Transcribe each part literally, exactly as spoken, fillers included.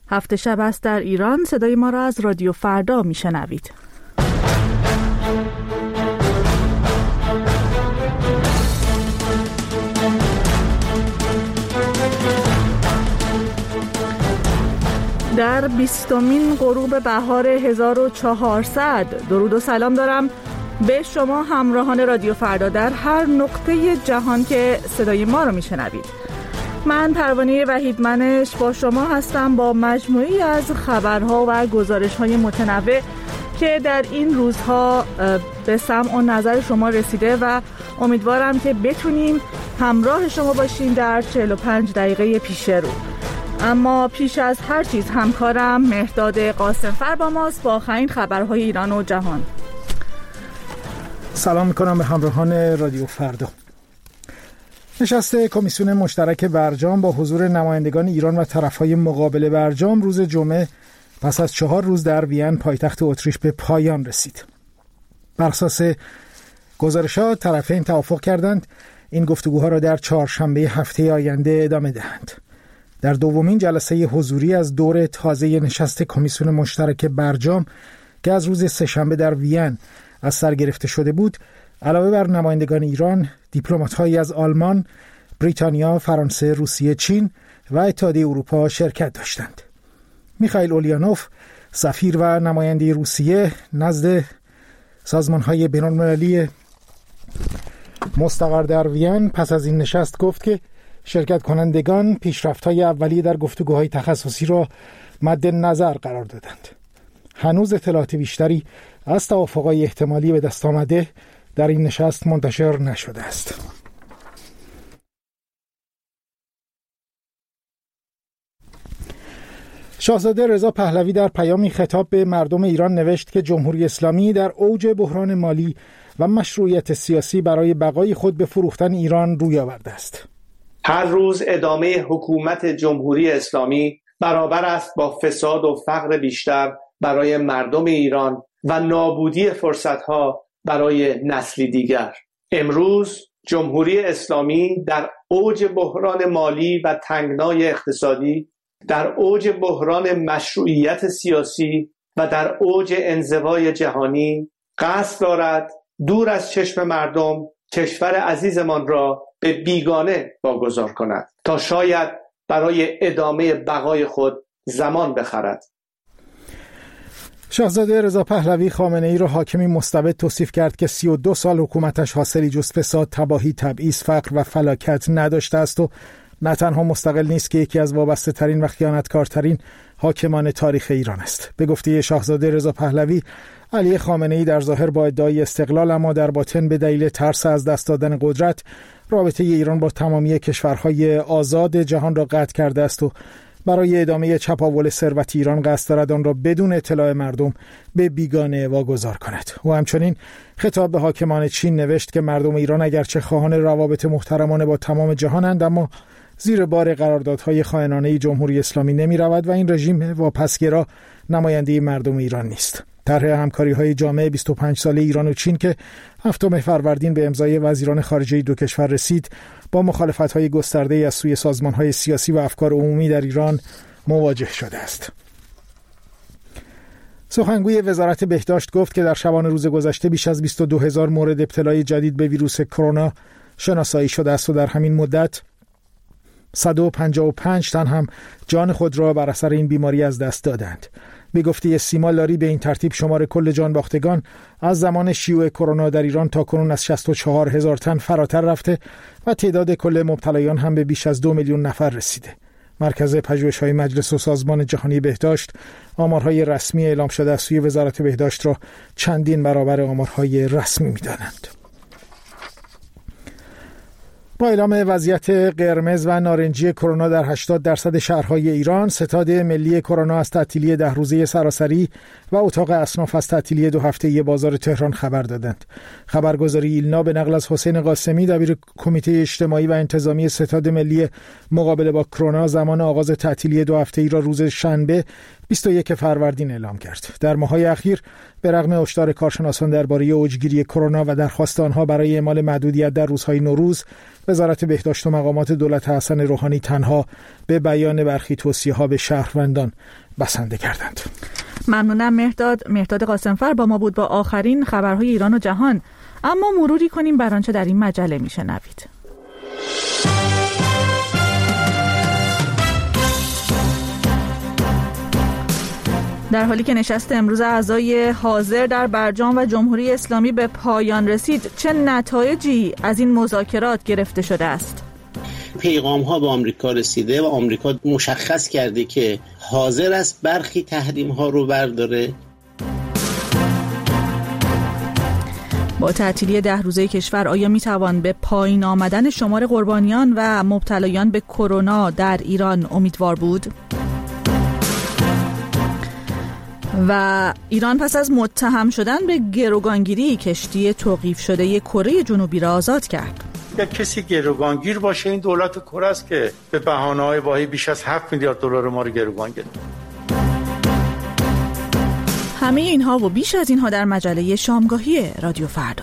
هفت شب است در ایران. صدای ما را از رادیو فردا میشنوید. در بیستمین غروب بهار هزار و چهارصد درود و سلام دارم به شما همراهان رادیو فردا در هر نقطه جهان که صدای ما را میشنوید. من پروانه وحیدمنش با شما هستم با مجموعی از خبرها و گزارش‌های متنوع که در این روزها به سمع و نظر شما رسیده و امیدوارم که بتونیم همراه شما باشیم در چهل و پنج دقیقه پیش رو. اما پیش از هر چیز همکارم مهرداد قاسمفر با ماست با آخرین خبرهای ایران و جهان. سلام میکنم به همراهان رادیو فردا. نشست کمیسیون مشترک برجام با حضور نمایندگان ایران و طرفهای مقابل برجام روز جمعه پس از چهار روز در وین پایتخت اتریش به پایان رسید. بر اساس گزارشات طرفین توافق کردند این گفتگوها را در چهارشنبه هفته آینده ادامه دهند. در دومین جلسه حضوری از دور تازه نشست کمیسیون مشترک برجام که از روز سه‌شنبه در وین از سر گرفته شده بود، علاوه بر نمایندگان ایران، دیپلمات‌هایی از آلمان، بریتانیا، فرانسه، روسیه، چین و اتحادیه اروپا شرکت داشتند. میخائیل اولیانوف، سفیر و نماینده روسیه نزد سازمان‌های بین‌المللی مستقر در وین پس از این نشست گفت که شرکت کنندگان پیشرفت‌های اولیه در گفتگوهای تخصصی را مد نظر قرار دادند. هنوز اطلاعات بیشتری از توافق‌های احتمالی به دست آمده در این نشست منتشر نشده است. شاهزاده رضا پهلوی در پیامی خطاب به مردم ایران نوشت که جمهوری اسلامی در اوج بحران مالی و مشروعیت سیاسی برای بقای خود به فروختن ایران روی آورده است. هر روز ادامه حکومت جمهوری اسلامی برابر است با فساد و فقر بیشتر برای مردم ایران و نابودی فرصت‌ها برای نسلی دیگر. امروز جمهوری اسلامی در اوج بحران مالی و تنگنای اقتصادی، در اوج بحران مشروعیت سیاسی و در اوج انزوای جهانی قصد دارد دور از چشم مردم کشور عزیزمان را به بیگانه واگذار کند تا شاید برای ادامه بقای خود زمان بخرد. شاهزاده رضا پهلوی خامنه‌ای را حاکمی مستبد توصیف کرد که سی و دو سال حکومتش حاصلی جز فساد، تباهی، تبعیض، فقر و فلاکت نداشته است و نه تنها مستقل نیست که یکی از وابسته ترین و خیانتکارترین حاکمان تاریخ ایران است. به گفته شاهزاده رضا پهلوی، علی خامنه‌ای در ظاهر با ادعای استقلال اما در باطن به دلیل ترس از دست دادن قدرت رابطه ایران با تمامی کشورهای آزاد جهان را قطع کرده است و برای ادامه چپاول ثروت ایران قصد دارد آن را بدون اطلاع مردم به بیگانه واگذار کند. و همچنین خطاب به حاکمان چین نوشت که مردم ایران اگرچه خواهان روابط محترمانه با تمام جهانند اما زیر بار قراردادهای خائنانه جمهوری اسلامی نمی رود و این رژیم واپسگرا نماینده مردم ایران نیست. طرح همکاری‌های جامع بیست و پنج ساله ایران و چین که هفتم فروردین به امضای وزیران خارجه دو کشور رسید، با مخالفت‌های گسترده از سوی سازمان‌های سیاسی و افکار عمومی در ایران مواجه شده است. سخنگوی وزارت بهداشت گفت که در شبانه روز گذشته بیش از بیست و دو هزار مورد ابتلای جدید به ویروس کرونا شناسایی شده است و در همین مدت صد و پنجاه و پنج تن هم جان خود را بر اثر این بیماری از دست دادند. به گفته سیما لاری به این ترتیب شمار کل جان باختگان از زمان شیوع کرونا در ایران تا کنون از شصت و چهار هزار تن فراتر رفته و تعداد کل مبتلایان هم به بیش از دو میلیون نفر رسیده. مرکز پژوهش‌های مجلس و سازمان جهانی بهداشت آمارهای رسمی اعلام شده از سوی وزارت بهداشت را چندین برابر آمارهای رسمی می‌دانند. با اعلام وضعیت قرمز و نارنجی کرونا در هشتاد درصد شهرهای ایران، ستاد ملی کرونا از تعطیلی ده روزه سراسری و اتاق اصناف از تعطیلی دو هفته‌ای بازار تهران خبر دادند. خبرگزاری ایلنا به نقل از حسین قاسمی دبیر کمیته اجتماعی و انتظامی ستاد ملی مقابله با کرونا زمان آغاز تعطیلی دو هفته‌ای را روز شنبه بیست و یک فروردین اعلام کرد. در ماه‌های اخیر به رغم هشدار کارشناسان درباره اوجگیری کرونا و درخواست آنها برای اعمال محدودیت در روزهای نوروز، وزارت بهداشت و مقامات دولت حسن روحانی تنها به بیان برخی توصیه‌ها به شهروندان بسنده کردند. ممنونم مهرداد. مهرداد قاسمفر با ما بود با آخرین خبرهای ایران و جهان. اما مروری کنیم بر آنچه در این مجله میشنوید. در حالی که نشست امروز اعضای حاضر در برجام و جمهوری اسلامی به پایان رسید، چه نتایجی از این مذاکرات گرفته شده است؟ پیغام ها به آمریکا رسیده و آمریکا مشخص کرده که حاضر است برخی تحریم ها رو برداره. با تعطیلی ده روزه کشور آیا می توان به پایین آمدن شمار قربانیان و مبتلایان به کرونا در ایران امیدوار بود؟ و ایران پس از متهم شدن به گروگانگیری کشتی توقیف شده کره جنوبی را آزاد کرد. یا کسی گروگانگیر باشه این دولت کره است که به بهانه‌های واهی بیش از هفت میلیارد دلار ما رو گروگان گرفت. همه اینها و بیش از اینها در مجله شامگاهی رادیو فردا.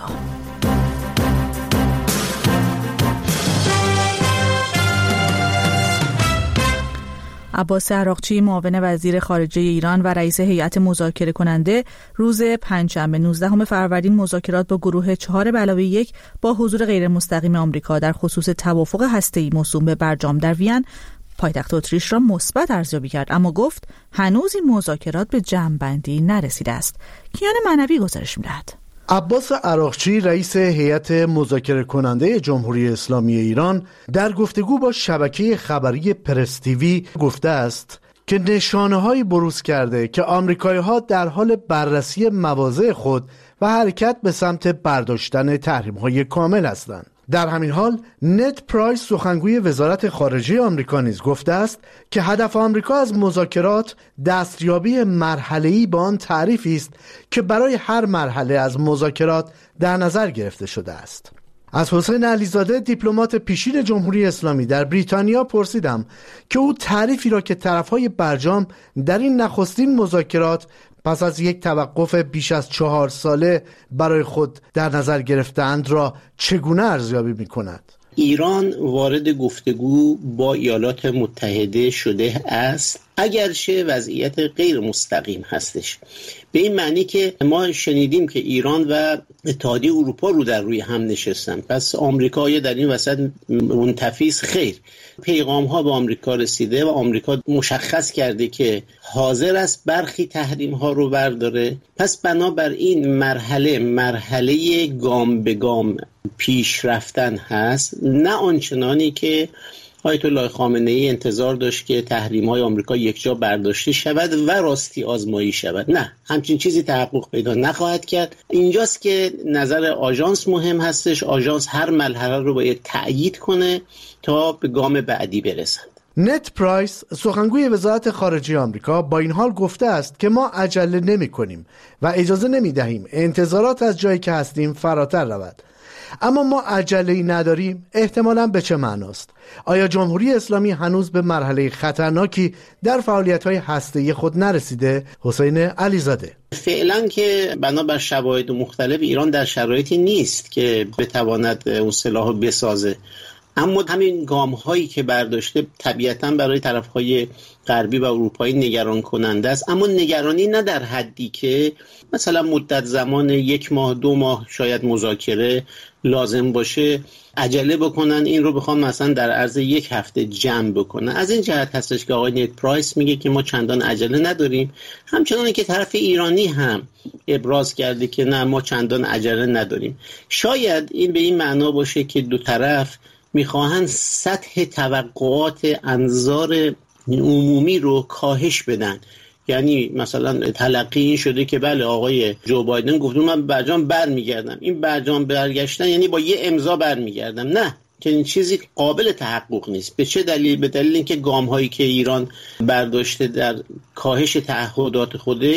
عباس عراقچی معاون وزیر خارجه ایران و رئیس هیئت مذاکره کننده روز پنجشنبه نوزدهم فروردین مذاکرات با گروه چهار به علاوه یک با حضور غیر مستقیم آمریکا در خصوص توافق هسته‌ای موسوم به برجام در وین پایتخت اتریش را مثبت ارزیابی کرد، اما گفت هنوز این مذاکرات به جمع‌بندی نرسیده است. کیان معنوی گزارش می‌دهد. عباس عراقچی رئیس هیئت مذاکره کننده جمهوری اسلامی ایران در گفتگو با شبکه خبری پرس تیوی گفته است که نشانه‌هایی بروز کرده که آمریکایی‌ها در حال بررسی مواضع خود و حرکت به سمت برداشتن تحریم‌های کامل هستند. در همین حال نت پرایس سخنگوی وزارت خارجه آمریکا نیز گفته است که هدف آمریکا از مذاکرات دستیابی مرحله‌ای به آن تعریفی است که برای هر مرحله از مذاکرات در نظر گرفته شده است. از حسین علیزاده دیپلمات پیشین جمهوری اسلامی در بریتانیا پرسیدم که او تعریفی را که طرف‌های برجام در این نخستین مذاکرات پس از یک توقف بیش از چهار ساله برای خود در نظر گرفتند را چگونه ارزیابی می‌کند؟ ایران وارد گفتگو با ایالات متحده شده است، اگرچه وضعیت غیر مستقیم هستش، به این معنی که ما شنیدیم که ایران و اتحادیه اروپا رو در روی هم نشستن، پس آمریکا در این وسط منتفیس خیر. پیغام ها به آمریکا رسیده و آمریکا مشخص کرده که حاضر است برخی تحریم ها رو برداره، پس بنابراین مرحله مرحله گام به گام پیش رفتن هست، نه آنچنانی که آیت الله خامنه ای انتظار داشت که تحریم‌های آمریکا یکجا برداشته شود و راستی آزمایی شود. نه، همچین چیزی تحقق پیدا نخواهد کرد. اینجاست که نظر آژانس مهم هستش. آژانس هر مرحله رو باید تأیید کنه تا به گام بعدی برسند. نت پرایس سخنگوی وزارت خارجه آمریکا با این حال گفته است که ما عجله نمی کنیم و اجازه نمی دهیم انتظارات از جایی که هستیم فراتر رود. اما ما عجله‌ای نداریم. احتمالاً به چه معناست؟ آیا جمهوری اسلامی هنوز به مرحله خطرناکی در فعالیت‌های هسته‌ای خود نرسیده؟ حسین علیزاده: فعلا که بنابر شواهد مختلف ایران در شرایطی نیست که بتواند اون سلاح بسازه، اما همین گام هایی که برداشته طبیعتاً برای طرفهای غربی و اروپایی نگران کننده است، اما نگرانی نه در حدی که مثلا مدت زمان یک ماه دو ماه شاید مذاکره لازم باشه عجله بکنن این رو بخوام مثلا در عرض یک هفته جمع بکنن. از این جهت هستش که آقای نت پرایس میگه که ما چندان عجله نداریم، همچنان که طرف ایرانی هم ابراز کرده که نه ما چندان عجله نداریم. شاید این به این معنا باشه که دو طرف میخواهن سطح توقعات انظار عمومی رو کاهش بدن. یعنی مثلا تلقی این شده که بله آقای جو بایدن گفت من برجام برمیگردم، این برجام برگشتن یعنی با یه امضا برمیگردم. نه، که این چیزی قابل تحقق نیست. به چه دلیل؟ به دلیل اینکه گام هایی که ایران برداشته در کاهش تعهدات خودش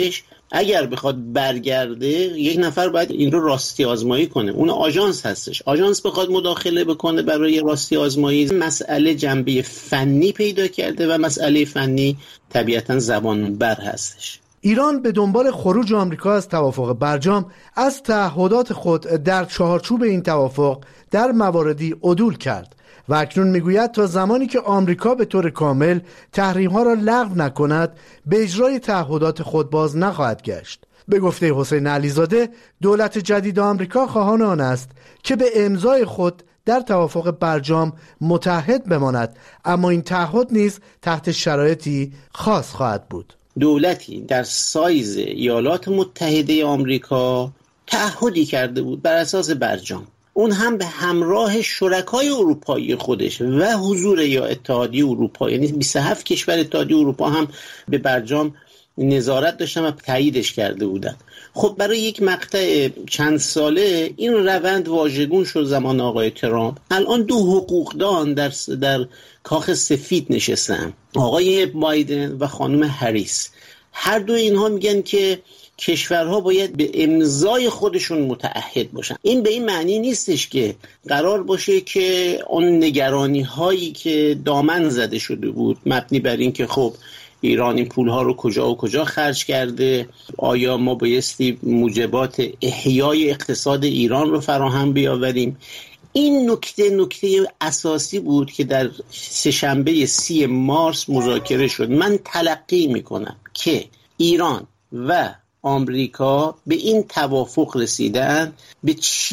اگر بخواد برگرده یک نفر باید این رو راستی آزمایی کنه، اون آژانس هستش. آژانس بخواد مداخله بکنه برای راستی آزمایی، مسئله جنبه فنی پیدا کرده و مسئله فنی طبیعتاً زبان بر هستش. ایران به دنبال خروج آمریکا از توافق برجام از تعهدات خود در چارچوب این توافق در مواردی عدول کرد و اکنون میگوید تا زمانی که آمریکا به طور کامل تحریم‌ها را لغو نکند به اجرای تعهدات خود باز نخواهد گشت. به گفته حسین علیزاده، دولت جدید آمریکا خواهان آن است که به امضای خود در توافق برجام متحد بماند، اما این تعهد نیز تحت شرایطی خاص خواهد بود. دولتی در سایز ایالات متحده آمریکا تعهدی کرده بود بر اساس برجام، اون هم به همراه شرکای اروپایی خودش و حضور یا اتحادیه اروپا، یعنی بیست و هفت کشور اتحادیه اروپا هم به برجام نظارت داشتن و تاییدش کرده بودن. خب برای یک مقطع چند ساله این روند واژگون شد زمان آقای ترامپ. الان دو حقوقدان در در کاخ سفید نشستن، آقای بایدن و خانم هریس. هر دو اینها میگن که کشورها باید به امضای خودشون متعهد باشن. این به این معنی نیستش که قرار باشه که اون نگرانی هایی که دامن زده شده بود مبنی بر این که خب ایران این پولها رو کجا و کجا خرج کرده، آیا ما بایستی موجبات احیای اقتصاد ایران رو فراهم بیاوریم. این نکته نکته اساسی بود که در سه‌شنبه سی مارس مذاکره شد. من تلقی میکنم که ایران و آمریکا به این توافق رسیدن به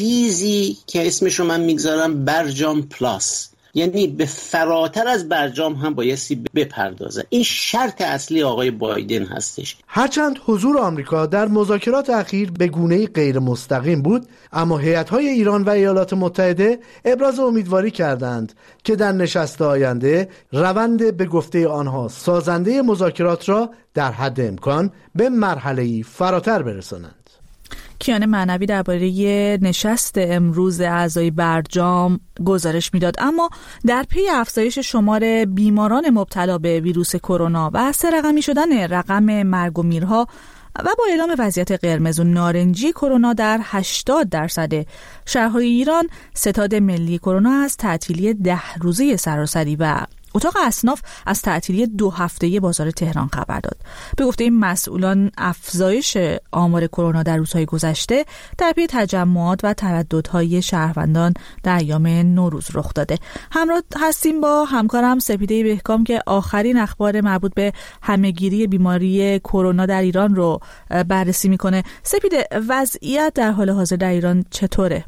چیزی که اسمش رو من میگذارم برجام پلاس، یعنی به فراتر از برجام هم بایستی بپردازه. این شرط اصلی آقای بایدن هستش. هرچند حضور آمریکا در مذاکرات اخیر به گونه‌ای غیر مستقیم بود، اما هیئت‌های ایران و ایالات متحده ابراز امیدواری کردند که در نشست آینده روند به گفته آنها سازنده مذاکرات را در حد امکان به مرحله‌ای فراتر برسانند. کیان معنوی درباره نشست امروز اعضای برجام گزارش میداد. اما در پی افزایش شمار بیماران مبتلا به ویروس کرونا و سه رقمی شدن رقم مرگ و میرها و با اعلام وضعیت قرمز و نارنجی کرونا در هشتاد درصد شهرهای ایران، ستاد ملی کرونا از تعطیلی ده روزه سراسری و اتاق اصناف از تعطیلی دو هفته‌ای بازار تهران خبر داد. به گفته این مسئولان، افزایش آمار کرونا در روزهای گذشته در پی تجمعات و ترددهای شهروندان در ایام نوروز رخ داده. همراه هستیم با همکارم سپیده بهکام که آخرین اخبار مربوط به همهگیری بیماری کرونا در ایران رو بررسی میکنه. سپیده، وضعیت در حال حاضر در ایران چطوره؟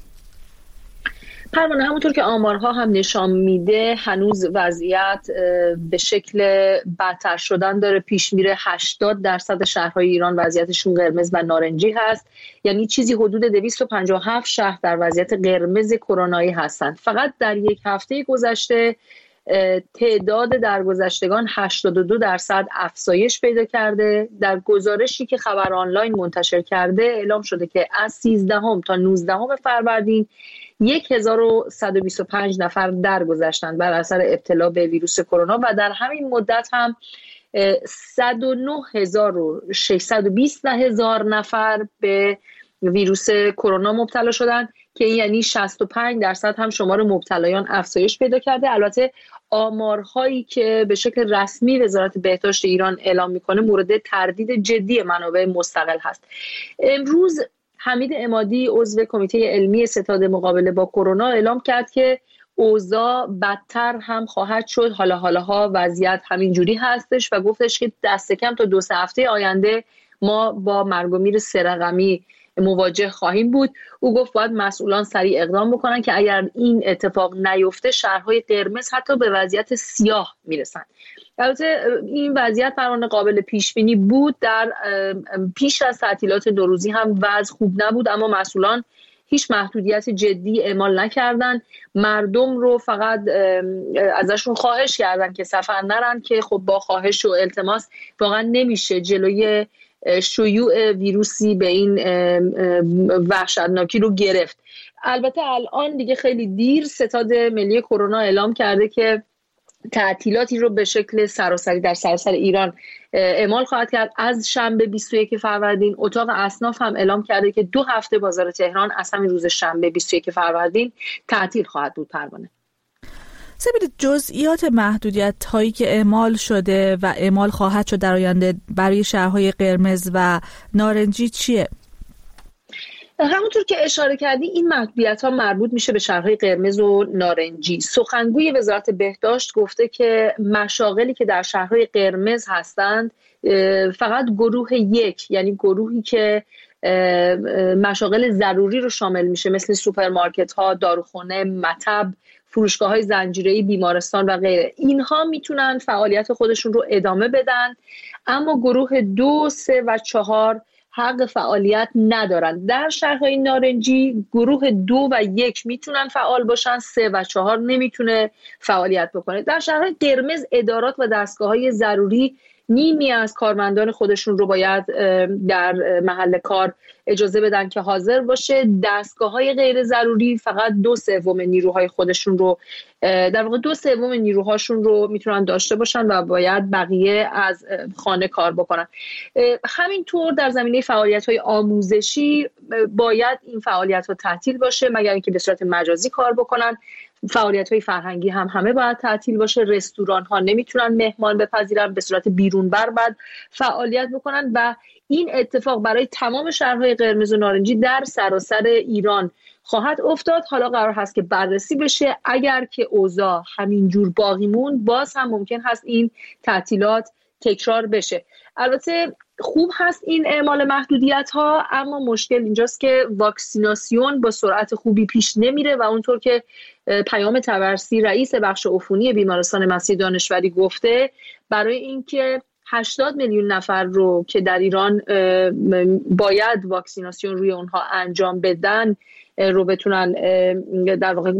پروانه، همونطور که آمارها هم نشان میده هنوز وضعیت به شکل بدتر شدن داره پیش میره. هشتاد درصد شهرهای ایران وضعیتشون قرمز و نارنجی هست، یعنی چیزی حدود دویست و پنجاه و هفت شهر در وضعیت قرمز کرونایی هستند. فقط در یک هفته گذشته تعداد درگذشتگان هشتاد و دو درصد افزایش پیدا کرده. در گزارشی که خبر آنلاین منتشر کرده اعلام شده که از سیزدهم تا نوزدهم فروردین هزار و صد و بیست و پنج نفر درگذشتند بر اثر ابتلا به ویروس کرونا و در همین مدت هم صد و نه هزار و ششصد و بیست نفر به ویروس کرونا مبتلا شدند که یعنی شصت و پنج درصد هم شمار مبتلایان افزایش پیدا کرده. البته آمارهایی که به شکل رسمی وزارت بهداشت ایران اعلام میکنه مورد تردید جدی منابع مستقل هست. امروز حمید عمادی عضو کمیته علمی ستاد مقابله با کرونا اعلام کرد که اوضاع بدتر هم خواهد شد. حالا حالاها وضعیت همین جوری هستش و گفتش که دست کم تا دو سه هفته آینده ما با مرگ و میر سه رقمی مواجه خواهیم بود. او گفت باید مسئولان سریع اقدام بکنن که اگر این اتفاق نیفته شهرهای قرمز حتی به وضعیت سیاه میرسن. البته این وضعیت پروانه قابل پیش بینی بود. در پیش از تعطیلات نوروزی هم وضع خوب نبود، اما مسئولان هیچ محدودیت جدی اعمال نکردن. مردم رو فقط ازشون خواهش کردن که سفر نرن که خب با خواهش و التماس واقعا نمیشه جلوی شیوع ویروسی به این وحشتناکی رو گرفت. البته الان دیگه خیلی دیر. ستاد ملی کرونا اعلام کرده که تعطیلاتی رو به شکل سراسری در سراسر ایران اعمال خواهد کرد. از شنبه بیست و یک فروردین اتاق اصناف هم اعلام کرده که دو هفته بازار تهران از همین روز شنبه بیست و یک فروردین تعطیل خواهد بود. پروانه، سپید، جزئیات محدودیت هایی که اعمال شده و اعمال خواهد شد در آینده برای شهرهای قرمز و نارنجی چیه؟ همونطور که اشاره کردی این محدودیت ها مربوط میشه به شهرهای قرمز و نارنجی. سخنگوی وزارت بهداشت گفته که مشاغلی که در شهرهای قرمز هستند فقط گروه یک، یعنی گروهی که مشاغل ضروری رو شامل میشه، مثل سوپرمارکت ها، داروخانه، مطب، فروشگاه های زنجیره‌ای، بیمارستان و غیره، اینها میتونن فعالیت خودشون رو ادامه بدن، اما گروه دو، سه و چهار حق فعالیت ندارن. در شهرهای نارنجی گروه دو و یک میتونن فعال باشن، سه و چهار نمیتونه فعالیت بکنه. در شهرهای قرمز ادارات و دستگاه‌های ضروری نیمی از کارمندان خودشون رو باید در محل کار اجازه بدن که حاضر باشه. دستگاه‌های غیر ضروری فقط دو سوم نیروهای خودشون رو، در واقع دو سوم نیروهاشون رو میتونن داشته باشن و باید بقیه از خانه کار بکنن. همینطور در زمینه فعالیت‌های آموزشی باید این فعالیت‌ها تعطیل باشه مگر اینکه به صورت مجازی کار بکنن. فعالیت‌های فرهنگی هم همه باید تعطیل باشه. رستوران‌ها نمیتونن مهمان بپذیرن، به صورت بیرون بر باید فعالیت بکنن و این اتفاق برای تمام شهرهای قرمز و نارنجی در سراسر ایران خواهد افتاد. حالا قرار هست که بررسی بشه. اگر که اوضاع همینجور باقی موند باز هم ممکن هست این تعطیلات تکرار بشه. البته خوب هست این اعمال محدودیت ها، اما مشکل اینجاست که واکسیناسیون با سرعت خوبی پیش نمیره و اونطور که پیام طبرسی رئیس بخش عفونی بیمارستان مسیح دانشوری گفته، برای اینکه هشتاد میلیون نفر رو که در ایران باید واکسیناسیون روی اونها انجام بدن رو بتونن در واقع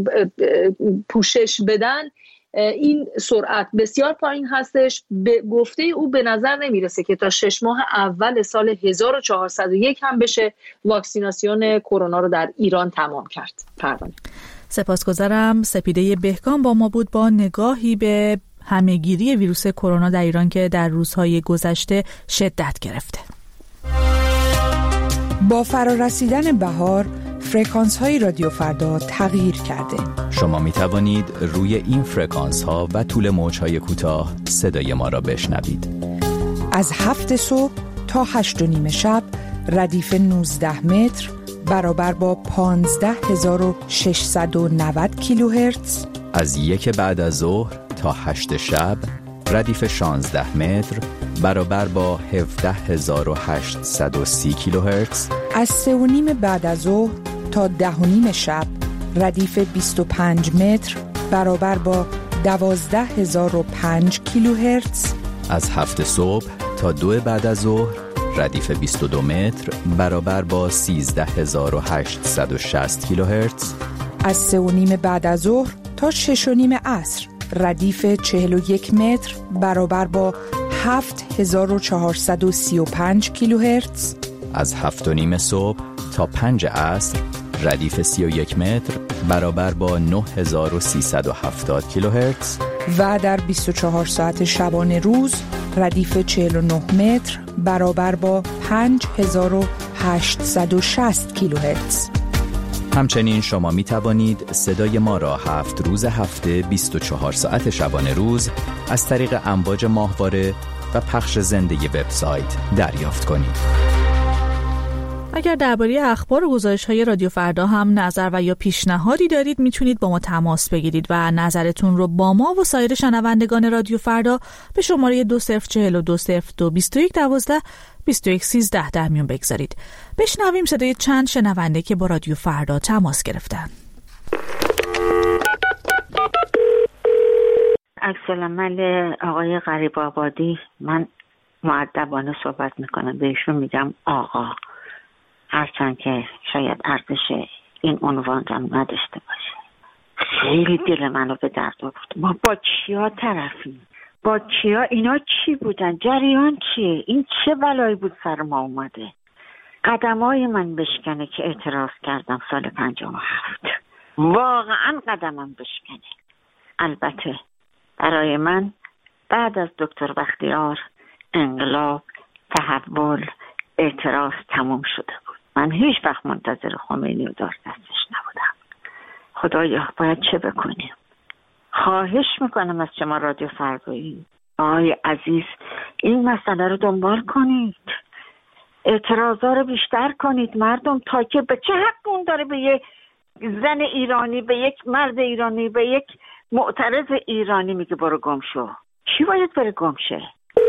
پوشش بدن، این سرعت بسیار پایین هستش. به گفته او به نظر نمیرسه که تا شش ماه اول سال هزار و چهارصد و یک هم بشه واکسیناسیون کرونا رو در ایران تمام کرد. پروانه، سپاسگزارم. سپیده بهکام با ما بود با نگاهی به همهگیری ویروس کرونا در ایران که در روزهای گذشته شدت گرفته. با فرارسیدن بهار فرکانس های رادیو فردا تغییر کرده. شما می توانید روی این فرکانس ها و طول موج های کوتاه صدای ما را بشنوید. از هفت صبح تا هشت و نیم شب ردیف نوزده متر برابر با پانزده هزار و ششصد و نود کیلوهرتز. از یک بعد از ظهر تا هشت شب ردیف شانزده متر برابر با هفده هزار و هشتصد و سی کیلوهرتز. از سه و نیم بعد از ظهر تا ده و نیم شب ردیف بیست و پنج متر برابر با دوازده هزار و پنج کیلوهرتز. از هفت صبح تا دو بعد از ظهر ردیف بیست و دو متر برابر با سیزده هزار و هشتصد و شصت کیلوهرتز. از سه و نیم بعد از ظهر تا شش و نیم عصر ردیف چهل و یک متر برابر با هفت هزار و چهارصد و سی و پنج کیلوهرتز. از هفت و نیم صبح تا پنج عصر ردیف سی و یک متر برابر با نه هزار و سیصد و هفتاد کیلوهرتز. و در بیست و چهار ساعت شبانه روز ردیف چهل و نه متر برابر با پنج هزار و هشتصد و شصت کیلوهرتز. همچنین شما می توانید صدای ما را هفت روز هفته بیست و چهار ساعت شبانه روز از طریق امواج ماهواره و پخش زنده وبسایت دریافت کنید. اگر درباره اخبار و گزارش‌های رادیو فردا هم نظر و یا پیشنهادی دارید میتونید با ما تماس بگیرید و نظرتون رو با ما و سایر شنوندگان رادیو فردا به شماره دو صفر چهل و دو صفر دو بیست و یک دوازده بیست و یک سیزده در میون بگذارید. بشنویم صدای چند شنونده که با رادیو فردا تماس گرفتن. السلام من آقای غریب آبادی، من مؤدبانه صحبت میکنم، بهشون میگم آقا، هرچند که شاید ارزش این عنوان را نداشته باشه. خیلی دل منو به درد آورد. ما با چیا طرفیم؟ با چیا؟ اینا چی بودن؟ جریان چیه؟ این چه بلایی بود سر ما اومده؟ قدمای من بشکنه که اعتراض کردم سال پنجاه و هفت. واقعا قدمم بشکنه. البته برای من بعد از دکتر بختیار انقلاب، تحول، اعتراض تموم شده بود. من هیچ وقت منتظر خمینی و دار دستش نبودم. خدایا باید چه بکنیم؟ خواهش میکنم از شما رادیو فردا آقای عزیز این مسئله رو دنبال کنید، اعتراضا رو بیشتر کنید. مردم تا که به چه حق اون داره به یک زن ایرانی، به یک مرد ایرانی، به یک معترض ایرانی میگه برو گم شو؟ چی باید بره گم شه؟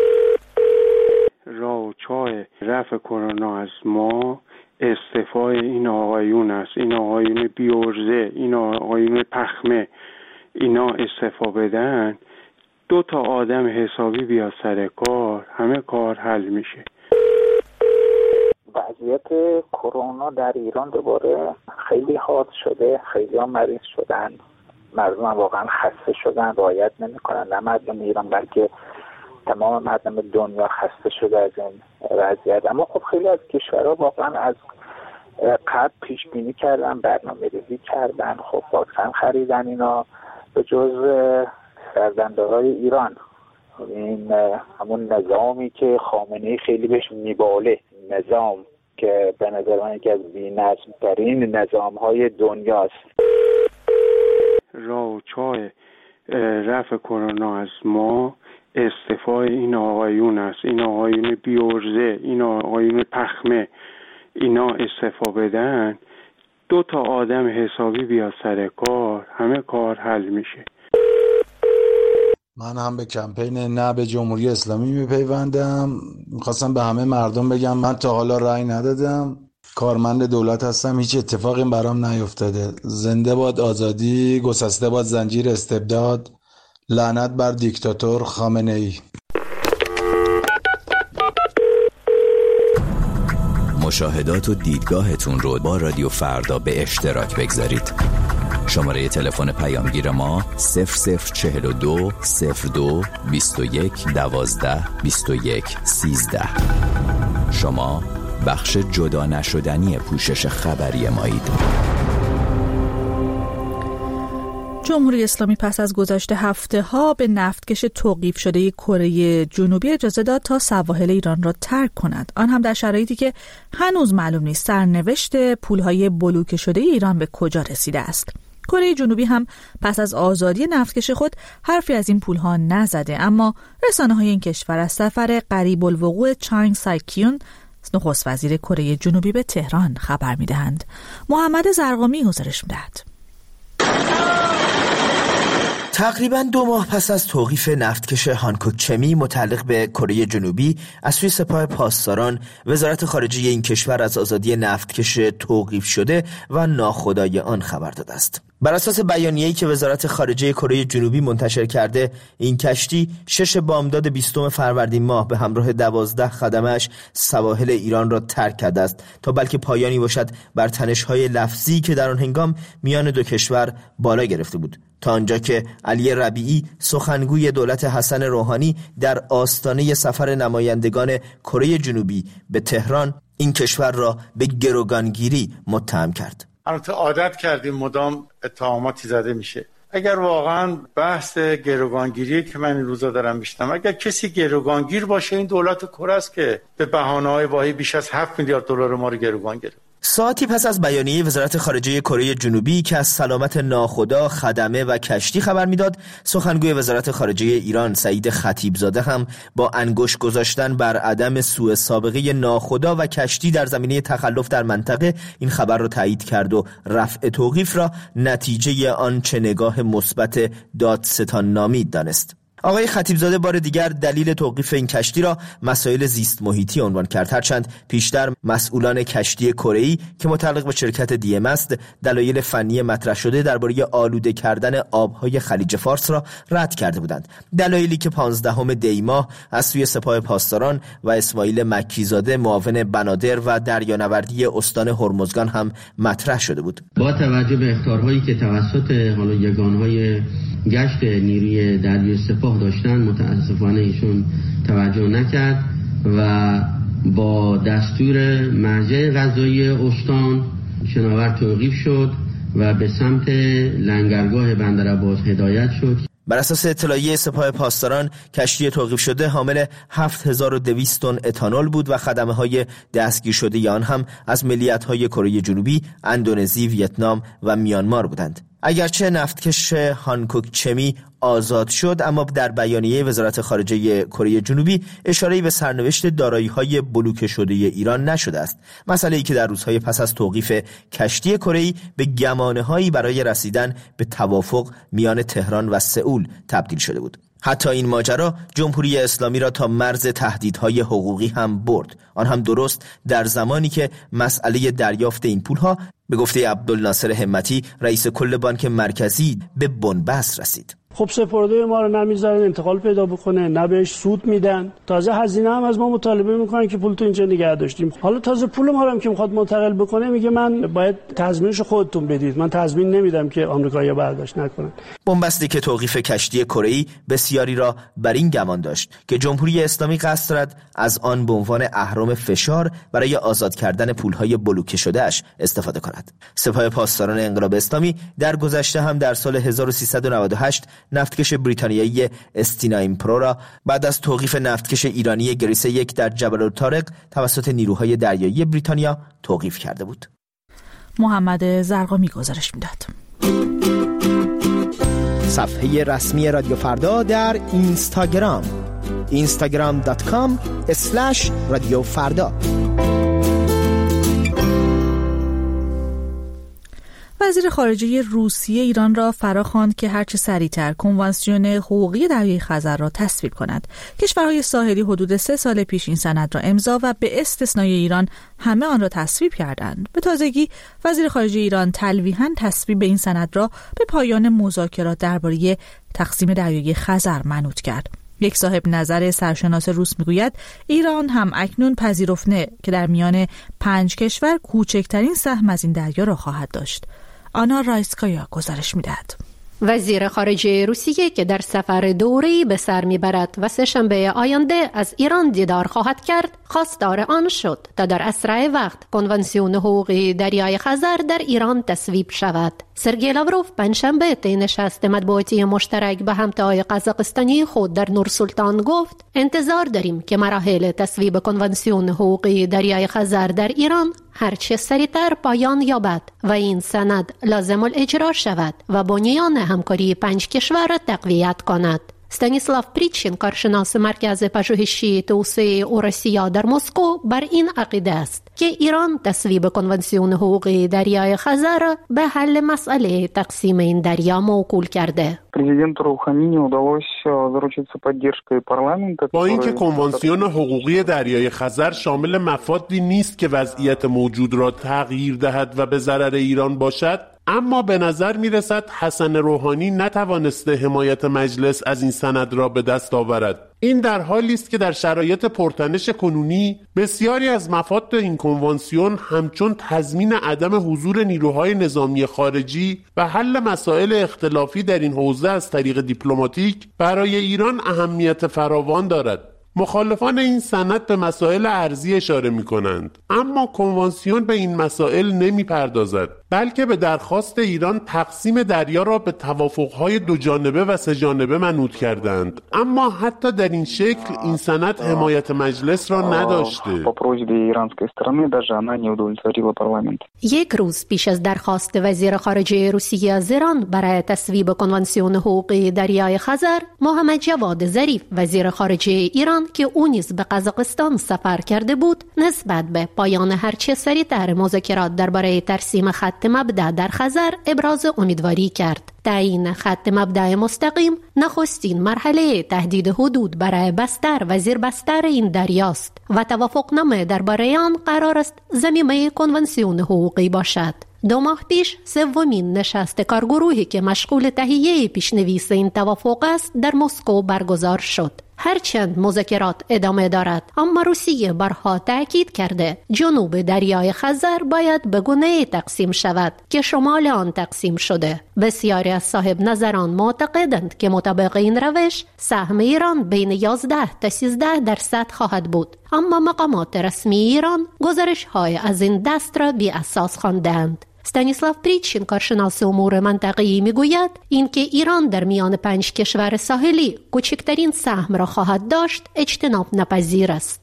راه و چاه رفع کرونا از ما استعفای این آقایون است. این آقایون بیورزه، این آقایون پخمه، اینا استعفا بدن، دو تا آدم حسابی بیا سر کار، همه کار حل میشه. وضعیت کرونا در ایران دوباره خیلی حاد شده، خیلی ها مریض شدن، مردم واقعا خسته شدن، رعایت نمی کنن. نه مردم ایران بلکه تمام مردم دنیا خسته شده از این وضعیت. اما خب خیلی از کشورها واقعا از قبل پیش بینی کردن، برنامه ریزی کردن، خب واکسن خریدن. اینا به جز سرزنده های ایران، این همون نظامی که خامنه‌ای خیلی بهش میباله، نظام که به نظر من یکی از بی‌نظم ترین نظام های دنیاست. راه و چاه رفع کرونا از ما استعفای این آقایون است. این آقایون بیورزه، این آقایون پخمه، اینا استعفا بدن، دو تا آدم حسابی بیا سر کار، همه کار حل میشه. من هم به کمپین نه به جمهوری اسلامی میپیوندم. میخواستم به همه مردم بگم من تا حالا رأی ندادم، کارمند دولت هستم، هیچ اتفاقی برام نیفتاده. زنده باد آزادی، گسسته باد زنجیر استبداد، لعنت بر دیکتاتور خامنه‌ای. مشاهدات و دیدگاهتون رو با رادیو فردا به اشتراک بگذارید. شماره تلفن پیامگیر ما صفر صفر چهل و دو صفر دو بیست و یک دوازده بیست و یک سیزده. شما بخش جدا نشدنی پوشش خبری مایید. جمهوری اسلامی پس از گذشت هفته ها به نفتکش توقیف شده کره جنوبی اجازه داد تا سواحل ایران را ترک کند، آن هم در شرایطی که هنوز معلوم نیست سرنوشت پولهای بلوکه شده ایران به کجا رسیده است. کره جنوبی هم پس از آزادی نفتکش خود حرفی از این پولها نزده، اما رسانه‌های این کشور از سفر قریب الوقوع چانگ سایکیون نخست وزیر کره جنوبی به تهران خبر می‌دهند. محمد زرقامی گزارش می‌دهد. تقریباً دو ماه پس از توقیف نفتکش هانکوک چمی متعلق به کره جنوبی از سوی سپاه پاسداران، وزارت خارجه این کشور از آزادی نفتکش توقیف شده و ناخودآگاه آن خبر داده است. بر اساس بیانیه‌ای که وزارت خارجه کره جنوبی منتشر کرده، این کشتی شش بامداد بیستم فروردین ماه به همراه دوازده خدمه‌اش سواحل ایران را ترک کرده است تا بلکه پایانی باشد بر تنش‌های لفظی که در آن هنگام میان دو کشور بالا گرفته بود، تا آنجا که علی ربیعی سخنگوی دولت حسن روحانی در آستانه سفر نمایندگان کره جنوبی به تهران این کشور را به گروگانگیری متهم کرد. البته عادت کردیم مدام اتهاماتی زده میشه. اگر واقعا بحث گروگانگیری که من این روزا دارم میشنم، اگر کسی گروگانگیر باشه این دولت کره است که به بهانه‌های واهی بیش از هفت میلیارد دلار ما رو گروگان گرفت. ساعتی پس از بیانیه وزارت خارجه کره جنوبی که از سلامت ناخدا، خدمه و کشتی خبر میداد، سخنگوی وزارت خارجه ایران سعید خطیبزاده هم با انگشت گذاشتن بر عدم سوء سابقه ناخدا و کشتی در زمینه تخلف در منطقه این خبر را تایید کرد و رفع توقیف را نتیجه آن چه نگاه مثبت دادستان نامید دانست. آقای خطیبزاده بار دیگر دلیل توقیف این کشتی را مسائل زیست محیطی عنوان کرد، هرچند پیشتر مسئولان کشتی کره‌ای که متعلق به شرکت دی ام است دلایل فنی مطرح شده درباره آلوده کردن آبهای خلیج فارس را رد کرده بودند، دلایلی که پانزدهم دی ماه از سوی سپاه پاسداران و اسماعیل مکیزاده معاون بنادر و دریانوردی استان هرمزگان هم مطرح شده بود. با توجه به اخطارهایی که توسط حالا یگانهای گشت نیروی دریایی سپاه داشتن، متاسفانه ایشون توجه نکرد و با دستور مرجع قضایی استان شناور توقیف شد و به سمت لنگرگاه بندر عباس هدایت شد. بر اساس اطلاعیه سپاه پاسداران، کشتی توقیف شده حامل هفت هزار و دویست تن اتانول بود و خدمه‌های دستگیر شده آن هم از ملیت‌های کره جنوبی، اندونزی، ویتنام و میانمار بودند. اگرچه نفتکش هانکوک چمی آزاد شد، اما در بیانیه وزارت خارجه کره جنوبی اشاره‌ای به سرنوشت دارایی‌های بلوکه شده ایران نشده است، مسئله‌ای که در روزهای پس از توقیف کشتی کره‌ای به گمانه‌هایی برای رسیدن به توافق میان تهران و سئول تبدیل شده بود. حتی این ماجرا جمهوری اسلامی را تا مرز تهدیدهای حقوقی هم برد، آن هم درست در زمانی که مسئله دریافت این پولها به گفته عبدالناصر همتی، رئیس کل بانک مرکزی، به بنبست رسید. خب سپرده ما رو نمیذارن انتقال پیدا بکنه، نه بهش سود میدن، تازه هزینه هم از ما مطالبه میکنن که پول تو اینجا نگه داشتیم. حالا تازه پول ما رو هم که میخواد منتقل بکنه میگه من باید تضمینش خودتون بدید، من تضمین نمیدم که آمریکایی‌ها برداشت نکنن. بنبستی که توقیف کشتی کره‌ای بسیاری را بر این گمان داشت که جمهوری اسلامی قصد دارد از آن به عنوان اهرم فشار برای آزاد کردن پولهای بلوکه شده‌اش استفاده کند. سپاه پاسداران انقلاب اسلامی در گذشته هم در سال هزار و سیصد و نود و هشت نفتکش بریتانیایی استینایم پرو را بعد از توقیف نفتکش ایرانی گریس یک در جبل الطارق توسط نیروهای دریایی بریتانیا توقیف کرده بود. محمد زرقامی گزارش میداد. صفحه رسمی رادیو فردا در اینستاگرام اینستاگرام دات کام اسلش رادیو فردا. وزیر خارجه روسیه ایران را فراخواند که هرچه سریعتر کنوانسیون حقوقی دریای خزر را تصویب کند. کشورهای ساحلی حدود سه سال پیش این سند را امضا و به استثنای ایران همه آن را تصویب کردند. به تازگی وزیر خارجه ایران تلویحاً تصویب این سند را به پایان مذاکرات درباره تقسیم دریای خزر منوط کرد. یک صاحب نظر سرشناس روس میگوید ایران هم اکنون پذیرفته که در میان پنج کشور کوچکترین سهم از این دریا را خواهد داشت. آنا رایسکایا گزارش میدهد. وزیر خارجه روسیه که در سفر دوره‌ای به سر میبرد و سه‌شنبه آینده از ایران دیدار خواهد کرد، خواستار آن شد تا در اسرع وقت کنوانسیون حقوقی دریای خزر در ایران تصویب شود. سرگئی لاوروف پنجشنبه طی نشست مطبوعاتی مشترک به همتای قزاقستانی خود در نورسلطان گفت انتظار داریم که مراحل تصویب کنوانسیون حقوقی دریای خزر در ایران هرچه سریعتر پایان یابد و این سند لازم الاجرا شود و بنیان همکاری پنج کشور را تقویت کند. استانیسلاو پریچین، کارشناس مرکز پژوهشی توسعه اوراسیا در مسکو، بر این عقیده است که ایران تصویب کنوانسیون حقوقی دریای خزر به حل مسئله تقسیم این دریا موکول کرده. با اینکه کنوانسیون حقوقی دریای خزر شامل مفادی نیست که وضعیت موجود را تغییر دهد و به ضرر ایران باشد، اما به نظر می رسد حسن روحانی نتوانسته حمایت مجلس از این سند را به دست آورد. این در حالی است که در شرایط پرتنش کنونی بسیاری از مفاد این کنوانسیون همچون تضمین عدم حضور نیروهای نظامی خارجی و حل مسائل اختلافی در این حوزه از طریق دیپلماتیک برای ایران اهمیت فراوان دارد. مخالفان این سند به مسائل ارضی اشاره می کنند، اما کنوانسیون به این مسائل نمی پردازد، بلکه به درخواست ایران تقسیم دریا را به توافقهای دو جانبه و سه جانبه منوط کردند. اما حتی در این شکل این سند حمایت مجلس را نداشته. یک روز پیش از درخواست وزیر خارجه روسیه از ایران برای تصویب کنوانسیون حقوقی دریای خزر، محمد جواد ظریف وزیر خارجه ایران که او نیز به قزاقستان سفر کرده بود، نسبت به پایان هرچه سریعتر مذاکرات درباره ترسیم خط مبدأ در خزر ابراز امیدواری کرد. تعیین خط مبدأ مستقیم نخستین مرحله تهدید حدود برای بستر و زیربستر این دریاست و توافقنامه درباره آن قرار است ضمیمه کنوانسیون حقوقی باشد. دو ماه پیش سومین نشست کارگروهی که مشغول تهیه پیشنویس این توافق است در مسکو برگزار شد. هرچند مذاکرات ادامه دارد، اما روسیه بارها تأکید کرده جنوب دریای خزر باید به گونه‌ای تقسیم شود که شمال آن تقسیم شده. بسیاری از صاحب نظران معتقدند که مطابق این روش سهم ایران بین یازده تا سیزده درصد خواهد بود، اما مقامات رسمی ایران گزارش‌های از این دست را بی اساس خواندند. استانیسلاو پریتشین، کارشناس امور منطقه‌ای، میگوید اینکه ایران در میان پنج کشور ساحلی کوچکترین سهم را خواهد داشت اجتناب ناپذیر است.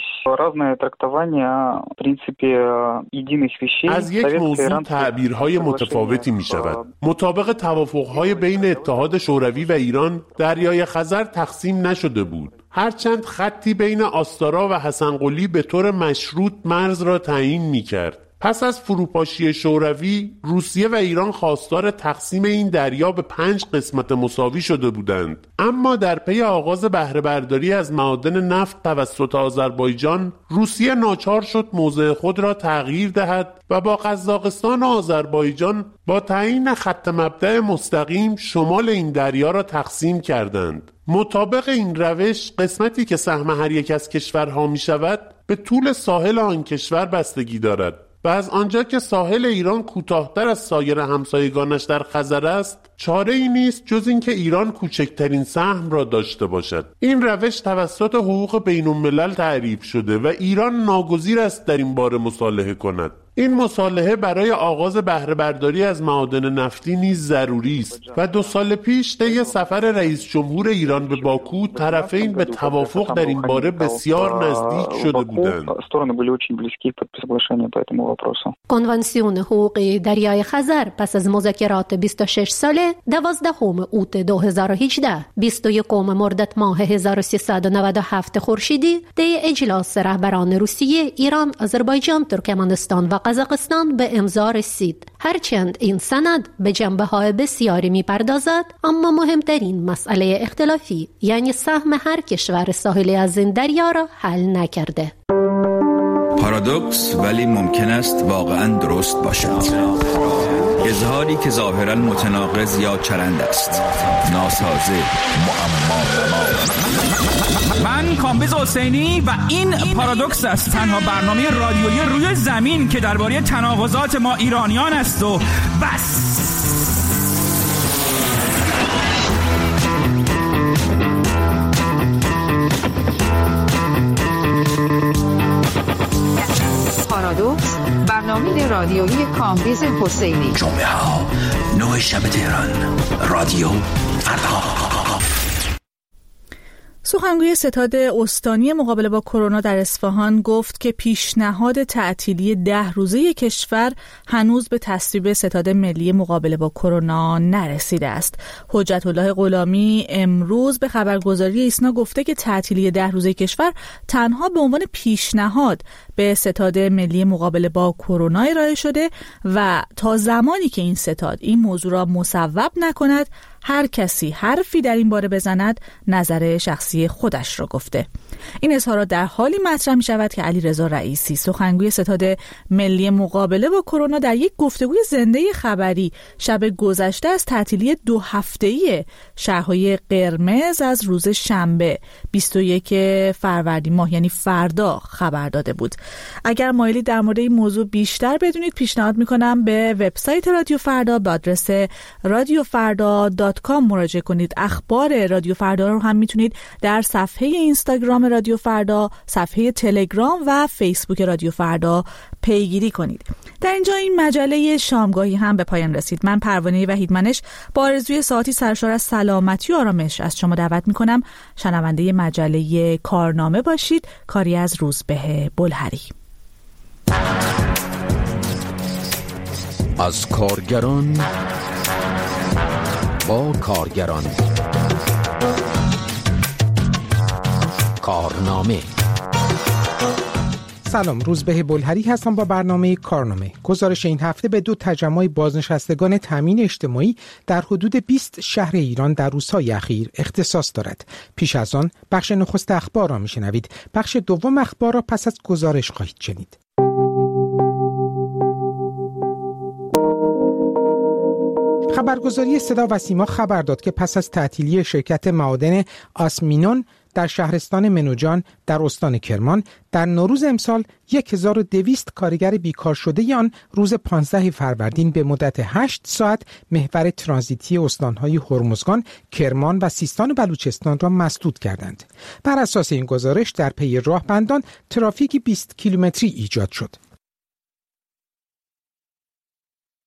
از یک موضوع تعبیرهای متفاوتی می شود. مطابق توافقهای بین اتحاد شوروی و ایران، دریای خزر تقسیم نشده بود، هرچند خطی بین آستارا و حسن قلی به طور مشروط مرز را تعیین می کرد. پس از فروپاشی شوروی، روسیه و ایران خواستار تقسیم این دریا به پنج قسمت مساوی شده بودند. اما در پی آغاز بهره برداری از معادن نفت توسط آذربایجان، روسیه ناچار شد موضع خود را تغییر دهد و با قزاقستان و آذربایجان با تعیین خط مبدأ مستقیم شمال این دریا را تقسیم کردند. مطابق این روش، قسمتی که سهم هر یک از کشورها می شود به طول ساحل آن کشور بستگی دارد و از آنجا که ساحل ایران کوتاه‌تر از سایر همسایگانش در خزر است، چاره ای نیست جز اینکه ایران کوچکترین سهم را داشته باشد. این روش توسط حقوق بین الملل تعریف شده و ایران ناگزیر است در این باره مصالحه کند. این مصالحه برای آغاز بهره برداری از معادن نفتی نیز ضروری است و دو سال پیش طی سفر رئیس جمهور ایران به باکو، طرفین به توافق در این باره بسیار نزدیک شده بودند. کنوانسیون حقوق دریای خزر پس از مذاکرات بیست و شش ساله دوازدهم اوت دو هزار و هجده، بیست و یکم مرداد ماه هزار و سیصد و نود و هفت خورشیدی طی اجلاس رهبران روسیه، ایران، آذربایجان، ترکمنستان و قزاقستان به امضا رسید. هرچند این سند به جنبه‌های بسیاری می‌پردازد، اما مهمترین مسئله اختلافی، یعنی سهم هر کشور ساحلی از این دریا را حل نکرده. پارادوکس ولی ممکن است واقعاً درست باشد. اظهاری که ظاهراً متناقض یا چرند است، ناسازه، معما نما. من کامبیز حسینی و این پارادوکس است، تنها برنامه رادیویی روی زمین که درباره تناقضات ما ایرانیان است و بس. پارادوکس، برنامه رادیویی کامبیز حسینی. جمعه ها نه شب تهران، رادیو فردا. سخنگوی ستاد استانی مقابله با کرونا در اصفهان گفت که پیشنهاد تعطیلی ده روزه کشور هنوز به تصویب ستاد ملی مقابله با کرونا نرسیده است. حجت الله غلامی امروز به خبرگزاری ایسنا گفته که تعطیلی ده روزه کشور تنها به عنوان پیشنهاد به ستاد ملی مقابله با کرونا ارائه شده و تا زمانی که این ستاد این موضوع را مصوب نکند، هر کسی حرفی در این باره بزند نظر شخصی خودش را گفته. این اظهارات در حالی مطرح می شود که علیرضا رئیسی، سخنگوی ستاد ملی مقابله با کرونا، در یک گفتگوی زنده خبری شب گذشته از تعطیلی دو هفته‌ای شهرهای قرمز از روز شنبه بیست و یک فروردین ماه، یعنی فردا، خبر داده بود. اگر مایلی در مورد این موضوع بیشتر بدونید، پیشنهاد میکنم به وبسایت رادیو فردا به آدرس رادیو فردا دات کام مراجعه کنید. اخبار رادیو فردا رو هم میتونید در صفحه اینستاگرام رادیو فردا، صفحه تلگرام و فیسبوک رادیو فردا پیگیری کنید. در اینجا این مجله شامگاهی هم به پایان رسید. من پروانه وحیدمنش با آرزوی ساعتی سرشار از سلامتی و آرامش از شما دعوت میکنم شنونده مجله کارنامه باشید. کاری از روزبه بلهری. از کارگران با کارگران، کارنامه. سلام، روزبه بلهری هستم با برنامه کارنامه. گزارش این هفته به دو تجمع بازنشستگان تامین اجتماعی در حدود بیست شهر ایران در روزهای اخیر اختصاص دارد. پیش از آن بخش نخست اخبار را میشنوید. بخش دوم اخبار را پس از گزارش خواهید شنید. خبرگزاری صدا و سیما خبر داد که پس از تعطیلی شرکت معادن آسمینون در شهرستان منوجان در استان کرمان در نوروز امسال هزار و دویست کارگر بیکار شده آن روز پانزده فروردین به مدت هشت ساعت محور ترانزیتی استانهای هرمزگان، کرمان و سیستان و بلوچستان را مسدود کردند. بر اساس این گزارش در پی راهبندان ترافیک بیست کیلومتری ایجاد شد.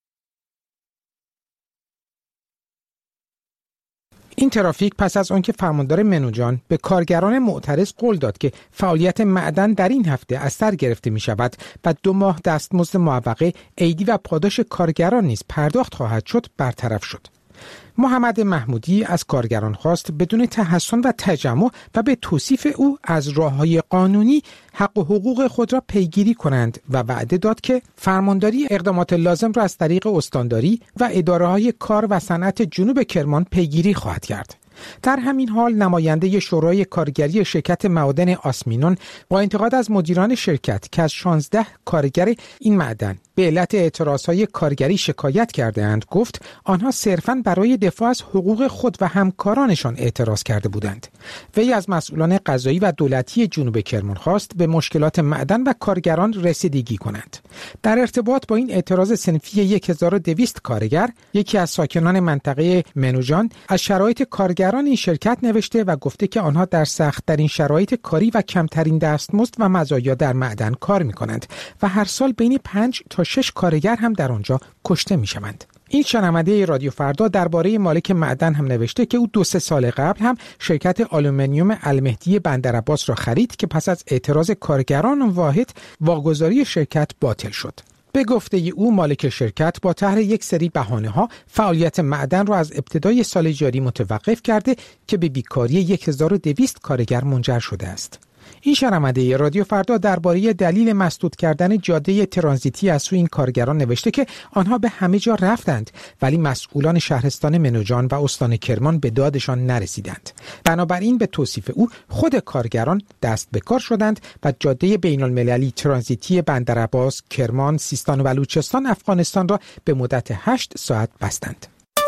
این ترافیک پس از آنکه فرماندار منوجان به کارگران معترض قول داد که فعالیت معدن در این هفته از سر گرفته می شود و دو ماه دستمزد معوقه، عیدی و پاداش کارگران نیز پرداخت خواهد شد، برطرف شد. محمد محمودی از کارگران خواست بدون تحسن و تجمع و به توصیف او از راه‌های قانونی حق و حقوق خود را پیگیری کنند و وعده داد که فرمانداری اقدامات لازم را از طریق استانداری و اداره‌های کار و صنعت جنوب کرمان پیگیری خواهد کرد. در همین حال نماینده شورای کارگری شرکت معادن آسمینون با انتقاد از مدیران شرکت که از شانزده کارگر این معدن به علت اعتراضهای کارگری شکایت کرده‌اند گفت آنها صرفاً برای دفاع از حقوق خود و همکارانشان اعتراض کرده بودند. وی از مسئولان قضایی و دولتی جنوب کرمان خواست به مشکلات معدن و کارگران رسیدگی کنند. در ارتباط با این اعتراض صنفی هزار و دویست کارگر، یکی از ساکنان منطقه منوجان از شرایط کارگران این شرکت نوشته و گفته که آنها در سخت‌ترین شرایط کاری و کمترین دستمزد و مزایا در معدن کار می‌کنند و هر سال بین پنج تا شش کارگر هم در آنجا کشته می‌شوند. این شنونده رادیو فردا درباره مالک معدن هم نوشته که او دو سه سال قبل هم شرکت آلومینیوم المهدی بندرعباس را خرید که پس از اعتراض کارگران واحد واگذاری شرکت باطل شد. به گفته او مالک شرکت با طرح یک سری بهانه‌ها فعالیت معدن را از ابتدای سال جاری متوقف کرده که به بیکاری هزار و دویست کارگر منجر شده است. این شنونده رادیو فردا درباره دلیل مسدود کردن جاده ترانزیتی از سوی این کارگران نوشته که آنها به همه جا رفتند ولی مسئولان شهرستان منوجان و استان کرمان به دادشان نرسیدند. بنابراین به توصیف او خود کارگران دست به کار شدند و جاده بین المللی ترانزیتی بندرعباس، کرمان، سیستان و بلوچستان، افغانستان را به مدت هشت ساعت بستند.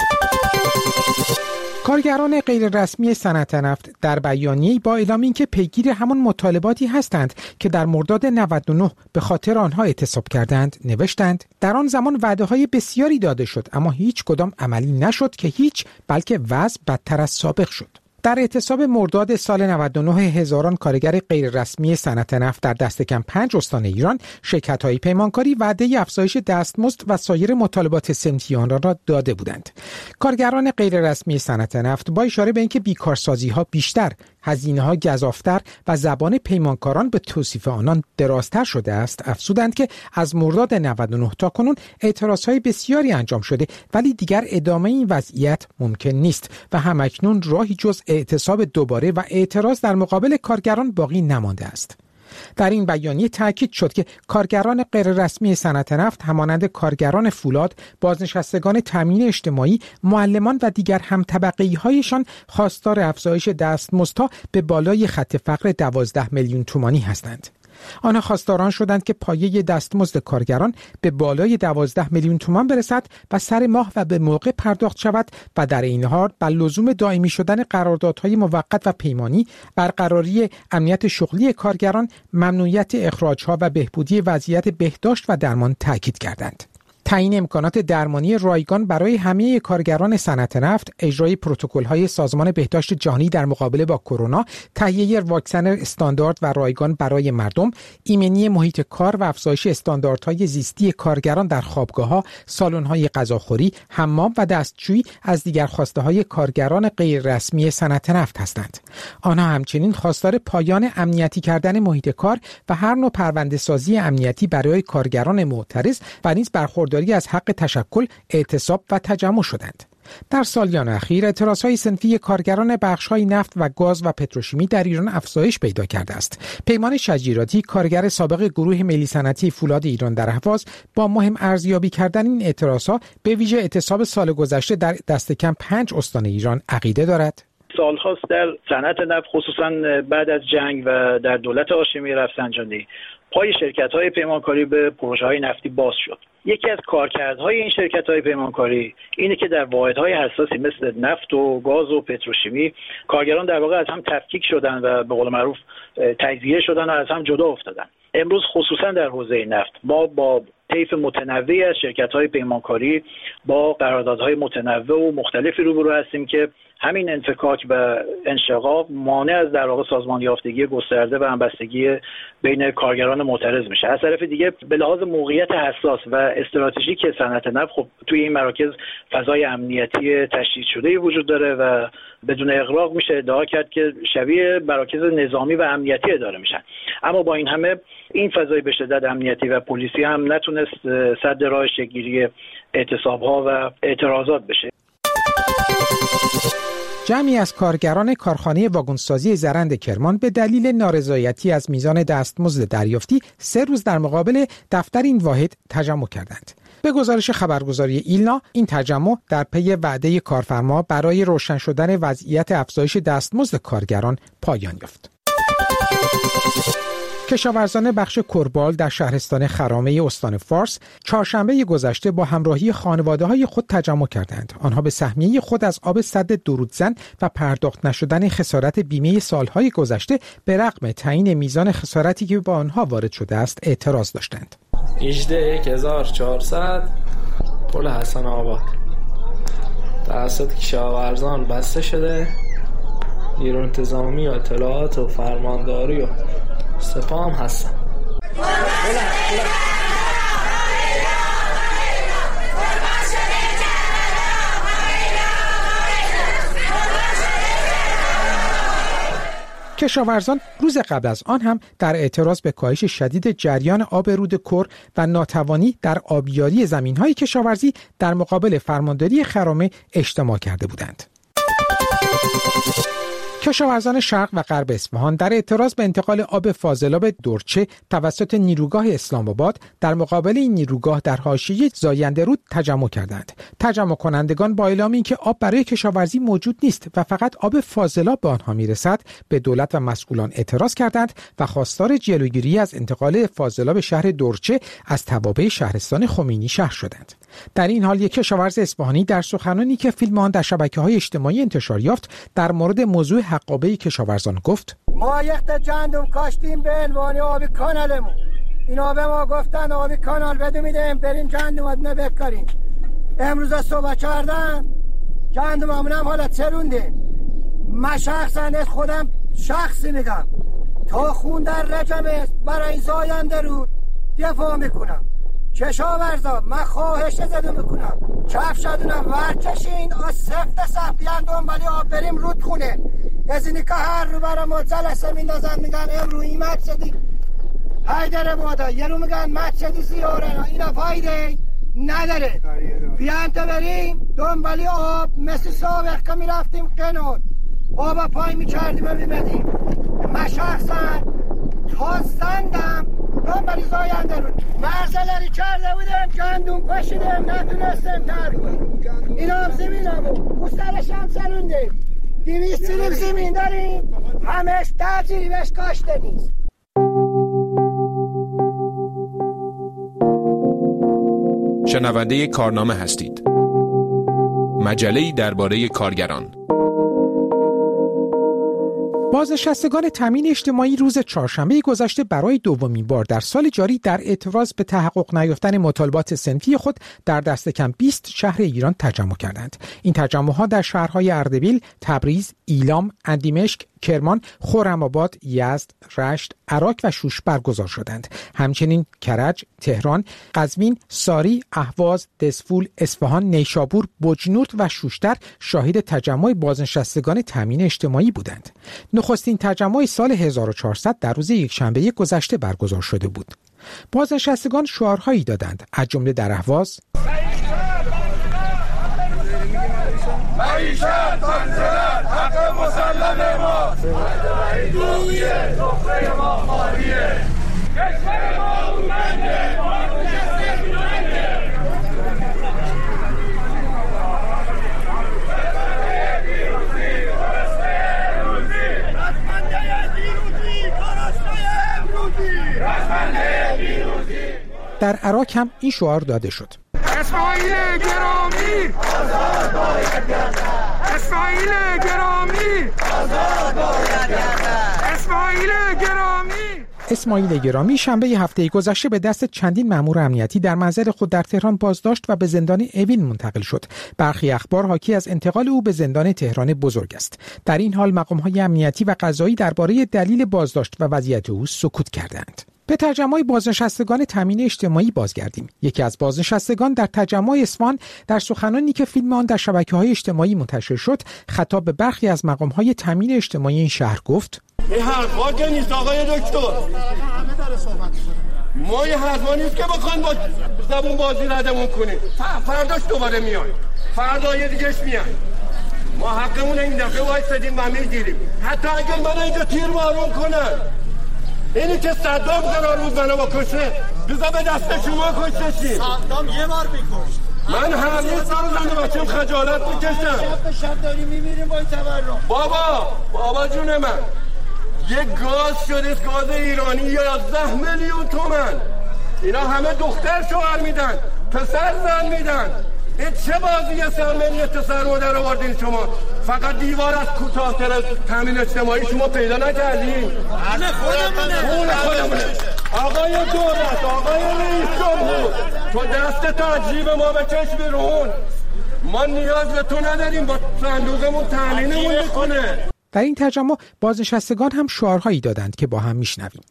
کارگران غیررسمی صنعت نفت در بیانیه‌ای با اعلام اینکه پیگیر همان مطالباتی هستند که در مرداد نود و نه به خاطر آنها اعتصاب کردند نوشتند در آن زمان وعده‌های بسیاری داده شد اما هیچ کدام عملی نشد که هیچ بلکه وضع بدتر از سابق شد. در اعتصاب مرداد سال نود و نه هزاران کارگر غیررسمی صنعت نفت در دست کم پنج استان ایران شرکت‌های پیمانکاری وعده افزایش دستمزد و سایر مطالبات صنفی آنها را داده بودند. کارگران غیررسمی صنعت نفت با اشاره به اینکه بیکارسازی‌ها بیشتر، هزینه‌ها گزافتر و زبان پیمانکاران به توصیف آنان درازتر شده است، افزودند که از مرداد نود و نه تا کنون اعتراض‌های بسیاری انجام شده ولی دیگر ادامه این وضعیت ممکن نیست و همکنون راهی جز اعتصاب دوباره و اعتراض در مقابل کارگران باقی نمانده است. در این بیانیه تاکید شد که کارگران غیررسمی صنعت نفت همانند کارگران فولاد، بازنشستگان تامین اجتماعی، معلمان و دیگر همطبقه‌ای‌هایشان خواستار افزایش دستمزدها به بالای خط فقر دوازده میلیون تومانی هستند. آنها خواستاران شدند که پایه دستمزد کارگران به بالای دوازده میلیون تومان برسد و سر ماه و به موقع پرداخت شود و در این حال بر لزوم دائمی شدن قراردادهای موقت و پیمانی، برقراری امنیت شغلی کارگران، ممنوعیت اخراجها و بهبودی وضعیت بهداشت و درمان تاکید کردند. تعیین امکانات درمانی رایگان برای همه کارگران صنعت نفت، اجرای پروتکل‌های سازمان بهداشت جهانی در مقابله با کرونا، تهیه واکسن استاندارد و رایگان برای مردم، ایمنی محیط کار و افزایش استانداردهای زیستی کارگران در خوابگاه‌ها، سالن‌های غذاخوری، حمام و دستشویی از دیگر خواسته‌های کارگران غیررسمی صنعت نفت هستند. آنها همچنین خواستار پایان امنیتی کردن محیط کار و هر نوع پرونده‌سازی امنیتی برای کارگران معترض و نیز برخورداری از حق تشکل، اعتصاب و تجمع شدند. در سالیان اخیر اعتراضهای صنفی کارگران بخش‌های نفت و گاز و پتروشیمی در ایران افزایش پیدا کرده است. پیمان شجیراتی، کارگر سابق گروه ملی صنعتی فولاد ایران در اهواز، با مهم ارزیابی کردن این اعتراضها به ویژه اعتصاب سال گذشته در دست کم پنج استان ایران عقیده دارد. سال‌هاست در صنعت نفت خصوصا بعد از جنگ و در دولت هاشمی رفسنجانی پای شرکت‌های پیمانکاری به پروژه‌های نفتی باز شد. یکی از کارکردهای این شرکت‌های پیمانکاری اینه که در واحدهای حساسی مثل نفت و گاز و پتروشیمی کارگران در واقع از هم تفکیک شدن و به قول معروف تجزیه شدن و از هم جدا افتادن. امروز خصوصا در حوزه نفت ما با طیف متنوعی از شرکت‌های پیمانکاری با قراردادهای متنوع و مختلفی روبرو هستیم که همین انفکاک و انشقاق مانع از در واقع سازمان یافتگی گسترده و همبستگی بین کارگران معترض میشه. از طرف دیگه به لحاظ موقعیت حساس و استراتژیک صنعت نفت، خب توی این مراکز فضای امنیتی تشدید شده وجود داره و بدون اغراق میشه ادعا کرد که شبیه مراکز نظامی و امنیتی اداره میشن. اما با این همه این فضای به شدت امنیتی و پلیسی هم نتونست سد راه شکل‌گیری اعتصاب‌ها و اعتراضات بشه. جمعی از کارگران کارخانه واگنسازی زرند کرمان به دلیل نارضایتی از میزان دستمزد دریافتی سه روز در مقابل دفتر این واحد تجمع کردند. به گزارش خبرگزاری ایلنا، این تجمع در پی وعده کارفرما برای روشن شدن وضعیت افزایش دستمزد کارگران پایان یافت. کشاورزان بخش کربال در شهرستان خرامه استان فارس چهارشنبه گذشته با همراهی خانواده‌های خود تجمع کردند. آنها به سهمیه خود از آب سد درودزن و پرداخت نشدن خسارت بیمه سالهای گذشته به رغم تعیین میزان خسارتی که با آنها وارد شده است اعتراض داشتند. هجده هزار و چهارصد پل حسن آباد توسط کشاورزان بسته شده. نیروی انتظامی و اطلاعات و فرمانداری و سپاه هم هستن. کشاورزان روز قبل از آن هم در اعتراض به کاهش شدید جریان آب رود کر و ناتوانی در آبیاری زمین‌های کشاورزی در مقابل فرمانداری خرامه اجتماع کرده بودند. کشاورزان شرق و غرب اصفهان در اعتراض به انتقال آب فاضلاب درچه توسط نیروگاه اسلام آباد در مقابل این نیروگاه در حاشیه زاینده رود تجمع کردند. تجمع کنندگان با اعلام اینکه آب برای کشاورزی موجود نیست و فقط آب فاضلاب به آنها میرسد، به دولت و مسئولان اعتراض کردند و خواستار جلوگیری از انتقال فاضلاب شهر درچه از توابع شهرستان خمینی شهر شدند. در این حال یک کشاورز اصفهانی در سخنرانی که فیلم آن در شبکه‌های اجتماعی انتشار یافت در مورد موضوع حقابه کشاورزان گفت: ما یک تا جندم کاشتیم به عنوان آب کانالمون. اینا به ما گفتن آب کانال بده میدیم بریم جندماتونو بکاریم. امروز صبح کردن جندممون هم حالا چروندیم. من شخصا خودم شخصی میگم تا خون در رجب است برای زاینده رود دفاع میکنم. کشاورزا من خواهش زده میکنم کفشاتونم ورکشین از سفت سفیان دنبالی آب بریم رود خونه. از اینی که هر رو برای ما جلسه میندازن میگن امروی این مقصدی حیدر بادا، یه رو میگن مقصدی زیاره، اینا فایده نداره. بیان تا بریم دنبالی آب مثل سابق که میرفتیم قنون آب پای میکردیم و میمدیم. من شخصا تا زندم دنبالی زاینده رو مرزلری کرده بودم گندون پاشیدم نتونستم تر کنیم. اینا هم زمین هم بود سرش هم سرونده دویست سیلیم زمین داریم همش تجیری بهش کاشته نیست. شنونده کارنامه هستید، مجله‌ای درباره کارگران. بازنشستگان تامین اجتماعی روز چهارشنبه گذشته برای دومین بار در سال جاری در اعتراض به تحقق نیافتن مطالبات صنفی خود در دست کم بیست شهر ایران تجمع کردند. این تجمع‌ها در شهرهای اردبیل، تبریز، ایلام، اندیمشک، کرمان، خرم‌آباد، یزد، رشت، عراق و شوش برگزار شدند. همچنین کرج، تهران، قزوین، ساری، اهواز، دسفول، اصفهان، نیشابور، بجنورد و شوشتر شاهد تجمع بازنشستگان تامین اجتماعی بودند. نخستین تجمع سال هزار و چهارصد در روز یکشنبه گذشته برگزار شده بود. بازنشستگان شعارهایی دادند، از جمله در اهواز: معیشت منزلت حق مسلم ما روی سفره ما خالیه کشور ما اومنده در عراق هم این شعار داده شد: اسماعیل گرامی آزاد باید گردد، اسماعیل گرامی آزاد باید گردد، اسماعیل گرامی. اسماعیل گرامی شنبه هفته گذشته به دست چندین مأمور امنیتی در منزل خود در تهران بازداشت و به زندان اوین منتقل شد. برخی اخبار حاکی از انتقال او به زندان تهران بزرگ است. در این حال مقام‌های امنیتی و قضایی درباره دلیل بازداشت و وضعیت او سکوت کردند. به تجمع بازنشستگان تامین اجتماعی بازگردیم. یکی از بازنشستگان در تجمع اصفهان در سخنانی که فیلم آن در شبکه‌های اجتماعی منتشر شد، خطاب به برخی از مقام‌های تامین اجتماعی این شهر گفت: این حرفا که نیست آقای دکتر. ما یه حرفا نیست که بخوان با زبون بازی ردمون کنیم. فرداش دوباره میان. فردا یه دیگهش میان. ما حقمون این دفعه وایسادیم و میگیریم. حتی اگر من اینجا تیر مارون کنن، اینی که صدام قرار بود منو بکشه، بذار به دست شما کشته شیم. صدام یه بار میکشت. من هر روز سر زن بچم خجالت میکشم. شب به شب داریم میمیریم با این تورم. بابا بابا جون من، یه گاز شده گاز ایرانی یازده میلیون تومن. اینا همه دختر شوهر میدن، پسر زن میدن. این چه بازیه سرمنیت سر مادر آوردین شما؟ فقط دیوار از کوتاه‌تر از تامین اجتماعی شما پیدا نکردین؟ پول خودمونه. خودمونه. آقای دولت، آقای رئیس جمهور، تو دست تا جیب ما بکش بیرون. ما نیاز به تو نداریم، با صندوقمون تامینمون بکنه. در این تجمع بازنشستگان هم شعارهایی دادند که با هم میشنویم.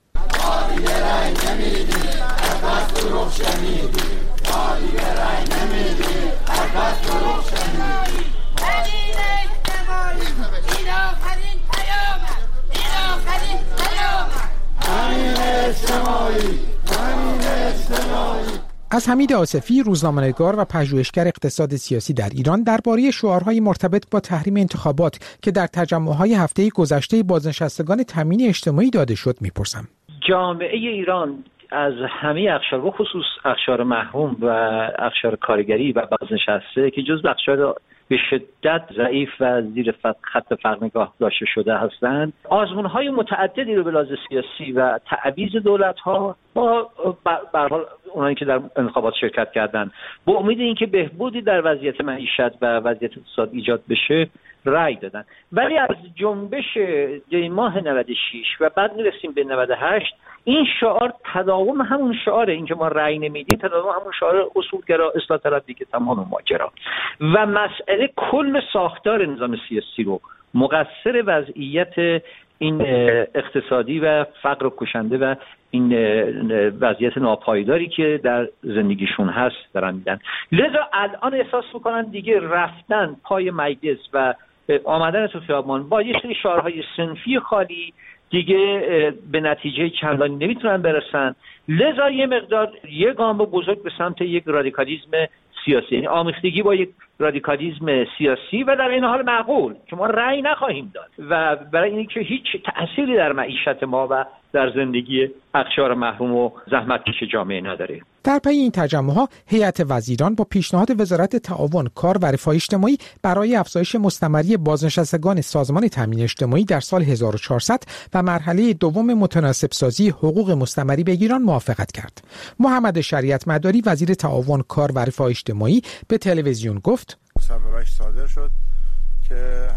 از حمید آصفی، روزنامه‌نگار و پژوهشگر اقتصاد سیاسی در ایران، درباره شعارهای مرتبط با تحریم انتخابات که در تجمع‌های هفته گذشته بازنشستگان تامین اجتماعی داده شد می‌پرسم. جامعه ایران از همه اقشار، به خصوص اقشار محروم و اقشار کارگری و بازنشسته که جزو اقشار به شدت ضعیف و زیر خط فقر نگاه داشته شده هستند، آزمون‌های متعددی رو به لحاظ سیاسی و تعویض دولت‌ها با به هر حال اونایی که در انتخابات شرکت کردن با امید اینکه بهبودی در وضعیت معیشت و وضعیت اقتصاد ایجاد بشه رأی دادن. ولی از جنبش دی ماه نود و شش و بعد میرسیم به نود و هشت، این شعار تداوم همون شعاره، این که ما رأی نمیدیم تداوم همون شعار اصولگرا، اصلاح طلب که تمام ماجرا و مسئله کل ساختار نظام سیاسی رو مقصر وضعیت این اقتصادی و فقر کشنده و این وضعیت ناپایداری که در زندگیشون هست دارن میدن. لذا الان احساس میکنن دیگه رفتن پای مجلس و آمدن تو خیابان با یه سری شعارهای صنفی خالی دیگه به نتیجه چندانی نمیتونن برسن. لذا یه مقدار یه گام بزرگ به سمت یک رادیکالیسم سیاسی، یعنی آمیختگی با یک رادیکالیسم سیاسی و در این حال معقول که ما رأی نخواهیم داد و برای اینکه هیچ تأثیری در معیشت ما و در زندگی اقشار محروم و زحمتکش جامعه نداره. در پی این تجمع‌ها هیئت وزیران با پیشنهاد وزارت تعاون، کار و رفاه اجتماعی برای افزایش مستمری بازنشستگان سازمان تامین اجتماعی در سال هزار و چهارصد و مرحله دوم متناسب سازی حقوق مستمری بگیران موافقت کرد. محمد شریعت مداری وزیر تعاون، کار و رفاه اجتماعی به تلویزیون گفت: مصوبه‌اش صادر شد که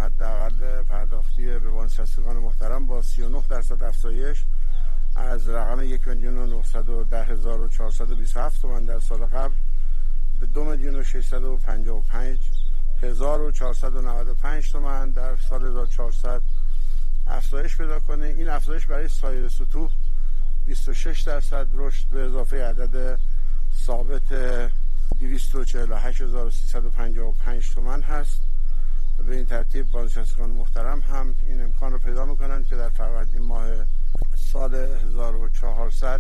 حداقل پرداختی به بازنشستگان محترم با سی و نه درصد افزایش از رقم یک میلیون و نهصد و ده هزار و چهارصد و بیست و هفت تومان در سال قبل به دو میلیون و ششصد و پنجاه و پنج هزار و چهارصد و نود و پنج تومان در سال هزار و چهارصد افزایش پیدا کنه. این افزایش برای سایر سطوح بیست و شش درصد رشد به اضافه عدد ثابت دویست و چهل و هشت هزار و سیصد و پنجاه و پنج تومان هست. به این ترتیب بازنشستگان محترم هم این امکان رو پیدا میکنن که در فروردین ماه سال هزار و چهارصد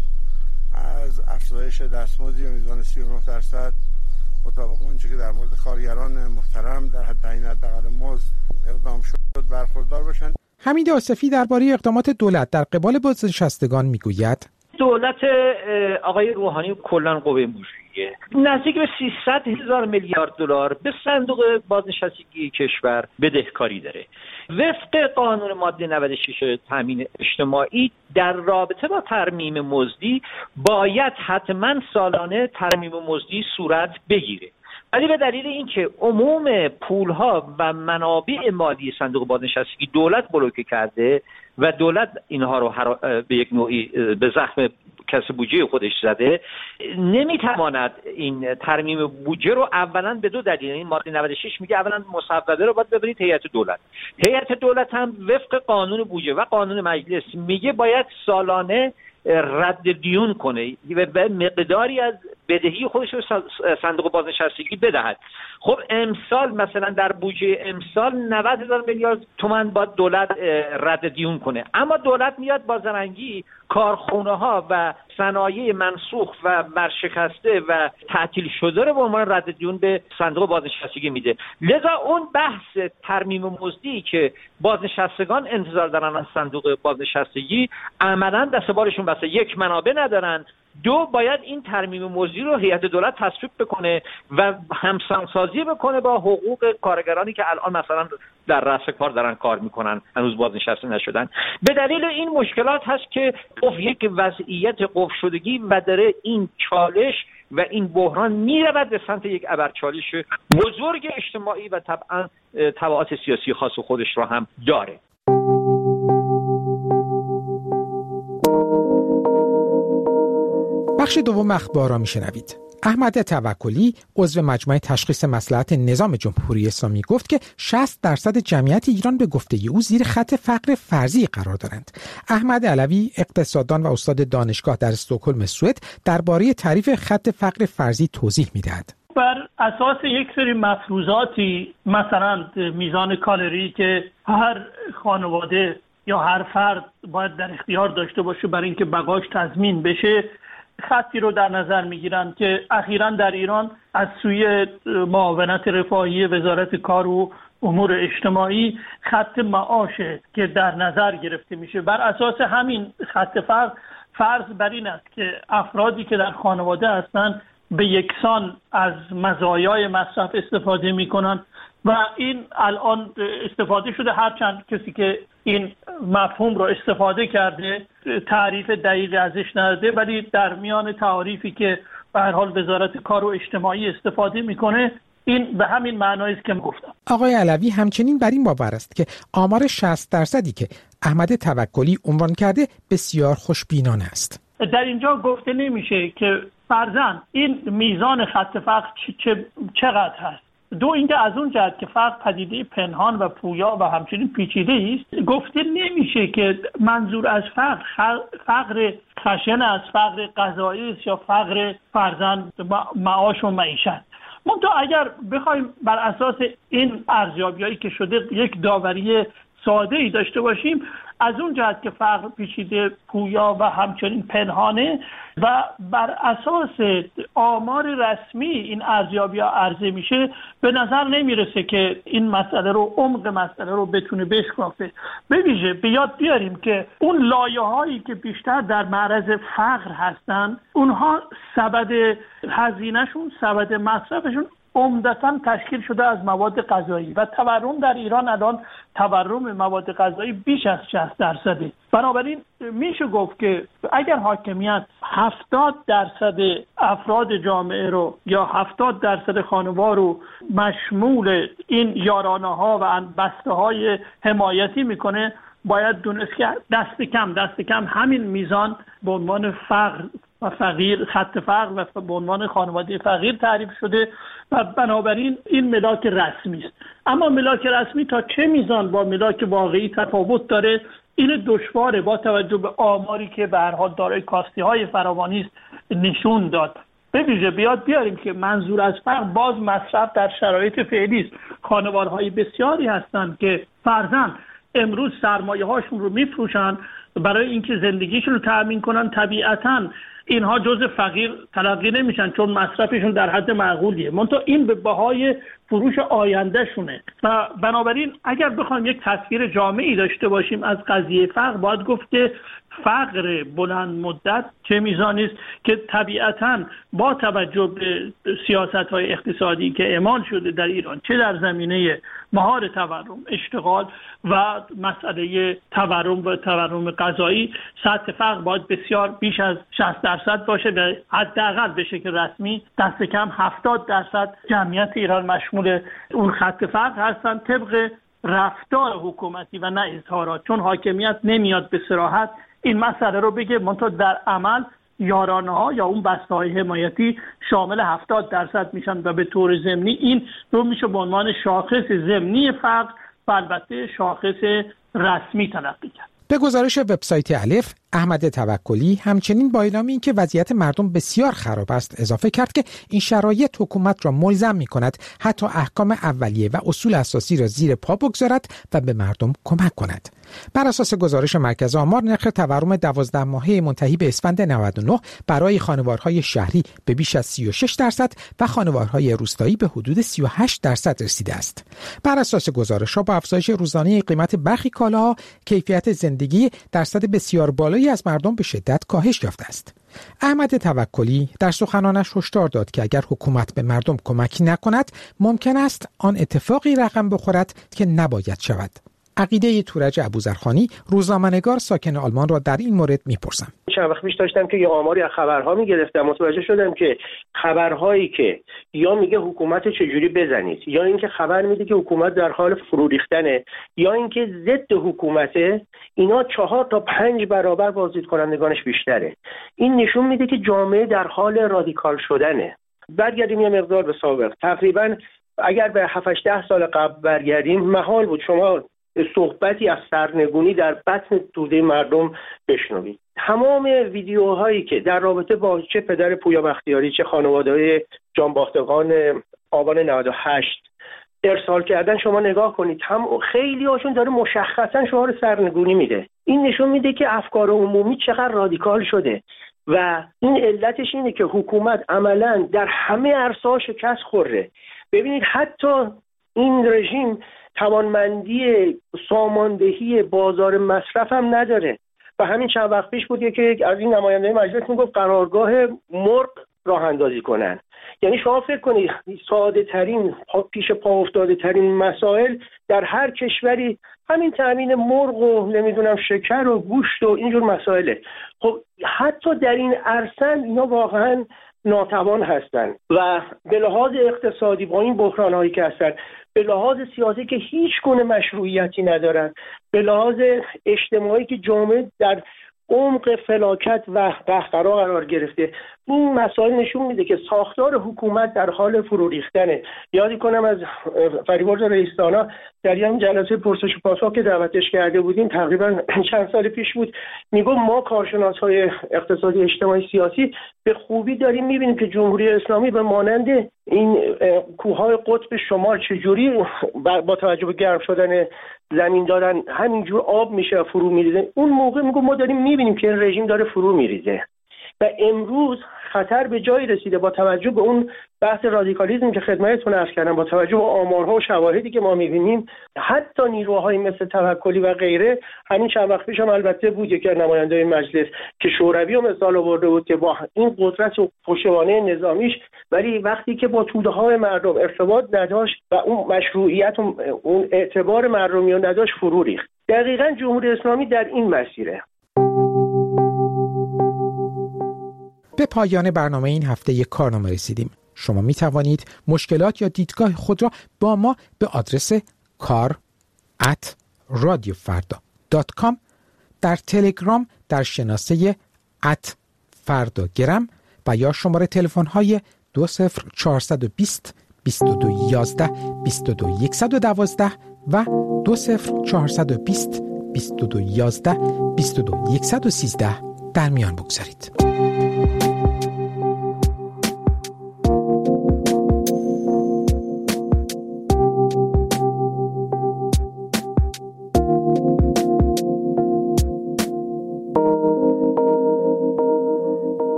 از افزایش دستمزدی به میزان سی و نه درصد مطابق اونچه که در مورد کارگران محترم در حد تعیین حداقل مزد اقدام شد برخوردار باشن. حمید آصفی درباره اقدامات دولت در قبال بازنشستگان میگوید: دولت آقای روحانی کلاً قوه مجریه نزدیک به سیصد هزار میلیارد دلار به صندوق بازنشستگی کشور بدهکاری داره. وفق قانون ماده نود و شش تامین اجتماعی در رابطه با ترمیم مزدی باید حتما سالانه ترمیم مزدی صورت بگیره. ولی به دلیل اینکه عموم پولها و منابع مالی صندوق بازنشستگی دولت بلوکه کرده و دولت اینها رو هر... به یک نوعی به زخم کسر بودجه خودش زده، نمیتواند این ترمیم بودجه رو اولا به دو دلیل، این ماده نود و شش میگه اولا مصوبه رو باید ببرید هیئت دولت. هیئت دولت هم وفق قانون بودجه و قانون مجلس میگه باید سالانه رد دیون کنه و به مقداری از بدهی خودش رو صندوق بازنشستگی بدهد. خب امسال مثلا در بودجه امسال نود هزار میلیارد تومان با دولت رد دیون کنه، اما دولت میاد با زرنگی کارخونه ها و صنایع منسوخ و ورشکسته و تعطیل شده رو به عنوان رد دیون به صندوق بازنشستگی میده. لذا اون بحث ترمیم مزدی که بازنشستگان انتظار دارن از صندوق بازنشستگی عملاً دست بارشون بسته، یک منابع ندارن، دو باید این ترمیم مزدی رو هیئت دولت تصویب بکنه و همسانسازی بکنه با حقوق کارگرانی که الان مثلا در رأس کار دارن کار میکنن هنوز بازنشسته نشدن. به دلیل این مشکلات هست که یک وضعیت قفل شدگی و داره این چالش و این بحران میرود به سمت یک ابرچالش بزرگ اجتماعی و طبعا تبعات سیاسی خاص خودش رو هم داره. بخش دوم اخبار را میشنوید. احمد توکلی عضو مجمع تشخیص مصلحت نظام جمهوری اسلامی گفت که شصت درصد جمعیت ایران به گفته او زیر خط فقر فرضی قرار دارند. احمد علوی اقتصاددان و استاد دانشگاه در استکهلم سوئد درباره تعریف خط فقر فرضی توضیح میدهد. بر اساس یک سری مفروضاتی، مثلا میزان کالری که هر خانواده یا هر فرد باید در اختیار داشته باشه برای اینکه بقاش تضمین بشه، خطی رو در نظر میگیرن که اخیراً در ایران از سوی معاونت رفاهی وزارت کار و امور اجتماعی خط معاشه که در نظر گرفته میشه. بر اساس همین خط فرض فرض بر این است که افرادی که در خانواده هستند به یکسان از مزایای مصرف استفاده میکنن و این الان استفاده شده، هرچند کسی که این مفهوم رو استفاده کرده تعریف دقیقی ازش نداده، ولی در میان تعریفی که به هر حال وزارت کار و اجتماعی استفاده میکنه این به همین معنایی است که گفتم. آقای علوی همچنین بر این باور است که آمار شصت درصدی که احمد توکلی عنوان کرده بسیار خوشبینانه است. در اینجا گفته نمیشه که فرضاً این میزان خط فقر چه چقدر هست. دو، اینکه از اون جهت که فقر پدیده پنهان و پویا و همچنین پیچیده است، گفته نمیشه که منظور از فقر فقر خشن است، فقر غذایی است یا فقر فرضاً معاش و معیشت. منتها اگر بخوایم بر اساس این ارزیابیایی که شده یک داوری ساده ای داشته باشیم، از اون جهت که فقر پیچیده، پویا و همچنین پنهانه و بر اساس آمار رسمی این ارزیابی‌ها عرضه میشه، به نظر نمیرسه که این مسئله رو عمق مسئله رو بتونه بشکافه. به ویژه به یاد بیاریم که اون لایه‌هایی که بیشتر در معرض فقر هستن، اونها سبد هزینه‌شون، سبد مصرفشون عمدتاً تشکیل شده از مواد غذایی و تورم در ایران الان تورم مواد غذایی بیش از شصت درصده. بنابراین میشه گفت که اگر حاکمیت هفتاد درصد افراد جامعه رو یا هفتاد درصد خانوار رو مشمول این یارانه‌ها و بسته‌های حمایتی میکنه، باید دونست که دست کم دست کم همین میزان به عنوان فقر و فقیر، خط فقر و به عنوان خانواده فقیر تعریف شده و بنابراین این ملاک رسمی است. اما ملاک رسمی تا چه میزان با ملاک واقعی تفاوت داره، این دشواره با توجه به آماری که به هر حال دارای کاستی‌های فراوانی است نشون داد. به ویژه بیاد بیاریم که منظور از فقر باز مصرف در شرایط فعلی است. خانوارهای بسیاری هستند که فرضاً امروز سرمایه هاشون رو میفروشن برای اینکه زندگیشون رو تأمین کنن. طبیعتاً اینها جزء فقیر تلقی نمیشن چون مصرفشون در حد معقولیه، منتها این به بهای فروش آیندهشونه و بنابراین اگر بخوایم یک تصویر جامعی داشته باشیم از قضیه فقر، باید گفت که فقر بلند مدت چه میزانی است که طبیعتاً با توجه به سیاست‌های اقتصادی که اعمال شده در ایران، چه در زمینه مهار تورم، اشتغال و مسئله تورم و تورم غذایی، سطح فقر باید بسیار بیش از شصت درصد باشه و حداقل به شکل رسمی دست کم هفتاد درصد جمعیت ایران مشمول اون خط فقر هستند طبق رفتار حکومتی و نه اظهارات، چون حاکمیت نمیاد به صراحت این مسئله رو بگه، منتها در عمل یارانه ها یا اون بسته های حمایتی شامل هفتاد درصد میشن و به طور ضمنی این رو میشه به عنوان شاخص ضمنی فقر و البته شاخص رسمی تلقی کرد. به گزارش وبسایت الف، احمد توکلی همچنین با اعلام اینکه وضعیت مردم بسیار خراب است اضافه کرد که این شرایط حکومت را ملزم می‌کند حتی احکام اولیه و اصول اساسی را زیر پا بگذارد و به مردم کمک کند. بر اساس گزارش مرکز آمار، نرخ تورم دوازده ماهه منتهی به اسفند نود و نه برای خانوارهای شهری به بیش از سی و شش درصد و خانوارهای روستایی به حدود سی و هشت درصد رسیده است. بر اساس گزارش‌ها با افزایش روزانه قیمت برخی کالاها، کیفیت زندگی درصد بسیار بالایی از مردم به شدت کاهش یافته است. احمد توکلی در سخنانش هشدار داد که اگر حکومت به مردم کمکی نکند، ممکن است آن اتفاقی رقم بخورد که نباید شود. عقیده تورج ابوذرخانی، روزنامه‌نگار ساکن آلمان، را در این مورد میپرسم. چند وقت پیش داشتم که یه آماری از خبرها میگرفتم، متوجه شدم که خبرهایی که یا میگه حکومت چجوری بزنید، یا اینکه خبر میده که حکومت در حال فرو ریختنه، یا اینکه ضد حکومته، اینا چهار تا پنج برابر بازدید کنندگانش بیشتره. این نشون میده که جامعه در حال رادیکال شدنه. برگردیم یه مقدار به سابق، تقریبا اگر به هفت هشت ده سال قبل برگردیم، محال بود شما صحبتی از سرنگونی در بطن توده مردم بشنوید. تمام ویدیوهایی که در رابطه با چه پدر پویا بختیاری، چه خانواده‌های جانباختگان آبان نود و هشت ارسال کردن شما نگاه کنید، هم خیلی هاشون داره مشخصا شعار سرنگونی میده. این نشون میده که افکار عمومی چقدر رادیکال شده و این علتش اینه که حکومت عملاً در همه عرصه‌ها شکست خورده. ببینید حتی این رژیم توانمندی ساماندهی بازار مصرف هم نداره و همین چند وقت پیش بود که از این نماینده مجلس میگفت قرارگاه مرغ راه اندازی کنن. یعنی شما فکر کنید ساده ترین، پیش پا افتاده ترین مسائل در هر کشوری همین تامین مرغ و نمیدونم شکر و گوشت و اینجور مسائله. خب حتی در این عرصه اینا واقعا ناتوان هستن و به لحاظ اقتصادی با این بحران‌هایی که هستن، به لحاظ سیاسی که هیچ گونه مشروعیتی ندارن، به لحاظ اجتماعی که جامعه در عمق فلاکت و قهقرا قرار گرفته، این مسائل نشون میده که ساختار حکومت در حال فرو ریختنه. یادی کنم از فریبرز رئیس‌دانا در این جلسه پرسش و پاسخ که دعوتش کرده بودیم تقریبا چند سال پیش بود، میگم ما کارشناس‌های اقتصادی، اجتماعی، سیاسی به خوبی داریم میبینیم که جمهوری اسلامی به مانند این کوههای قطب شمال چجوری با توجه به گرم شدن زمین دارن همینجور آب میشه و فرو میریزه. اون موقع میگم ما داریم میبینیم که این رژیم داره فرو میریزه و امروز خطر به جایی رسیده با توجه به اون بحث رادیکالیسم که خدمتتون عرض کردم، با توجه به آمارها و شواهدی که ما میبینیم، حتی نیروهای مثل توکلی و غیره، همین چند وقت پیش هم البته بود یکی از نمایندگان مجلس که شوروی رو مثال آورده بود که با این قدرت و پشتوانه نظامیش، ولی وقتی که با توده های مردم ارتباط نداشت و اون مشروعیت و اون اعتبار مردمی رو نداشت، فرو ریخت. دقیقاً جمهوری اسلامی در این مسیره. به پایان برنامه این هفته یک کارنامه رسیدیم. شما می توانید مشکلات یا دیدگاه خود را با ما به آدرس کار ات رادیو فردا دات کام، در تلگرام در شناسه ات فرداگرم و یا شماره تلفن های دو صفر چهارصد و بیست بیست و دو یازده بیست و دو صد و دوازده و دو صفر چهارصد و بیست بیست و دو یازده بیست و دو صد و سیزده در میان بگذارید.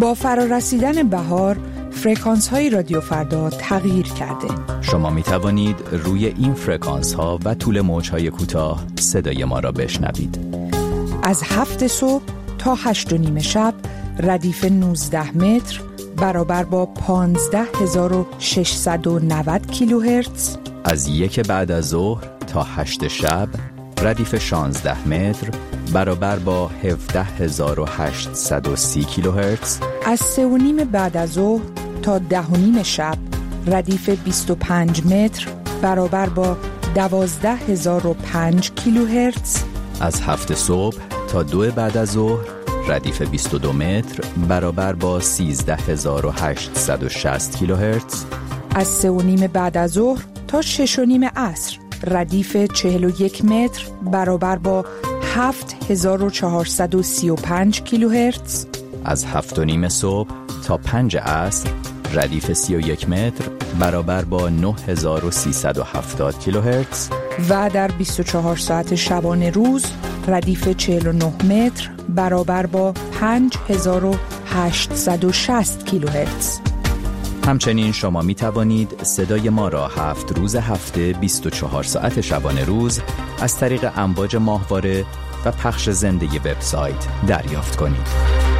با فرارسیدن بهار فرکانس های رادیو فردا تغییر کرده. شما می توانید روی این فرکانس ها و طول موج های کوتاه صدای ما را بشنوید. از هفت صبح تا هشت و نیم شب ردیف نوزده متر برابر با پانزده هزار و ششصد و نود کیلوهرتز. از یک بعد از ظهر تا هشت شب ردیف شانزده متر برابر با هفده هزار و هشتصد و سی کیلوهرتز. از سه و نیم بعد از ظهر تا ده و نیم شب ردیف بیست و پنج متر برابر با دوازده هزار و پنج کیلوهرتز. از هفت صبح تا دو بعد از ظهر ردیف بیست و دو متر برابر با سیزده هزار و هشتصد و شصت کیلوهرتز. از سه و نیم بعد از ظهر تا شش و نیم عصر ردیف چهل و یک متر برابر با هفت هزار و چهارصد و سی و پنج کیلوهرتز. از هفت و نیم صبح تا پنج عصر ردیف سی و یک متر برابر با نه هزار و سیصد و هفتاد کیلوهرتز. و در بیست و چهار ساعت شبانه روز ردیف چهل و نه متر برابر با پنج هزار و هشتصد و شصت کیلوهرتز. همچنین شما می توانید صدای ما را هفت روز هفته بیست و چهار ساعت شبانه روز از طریق امواج ماهواره و پخش زنده وبسایت دریافت کنید.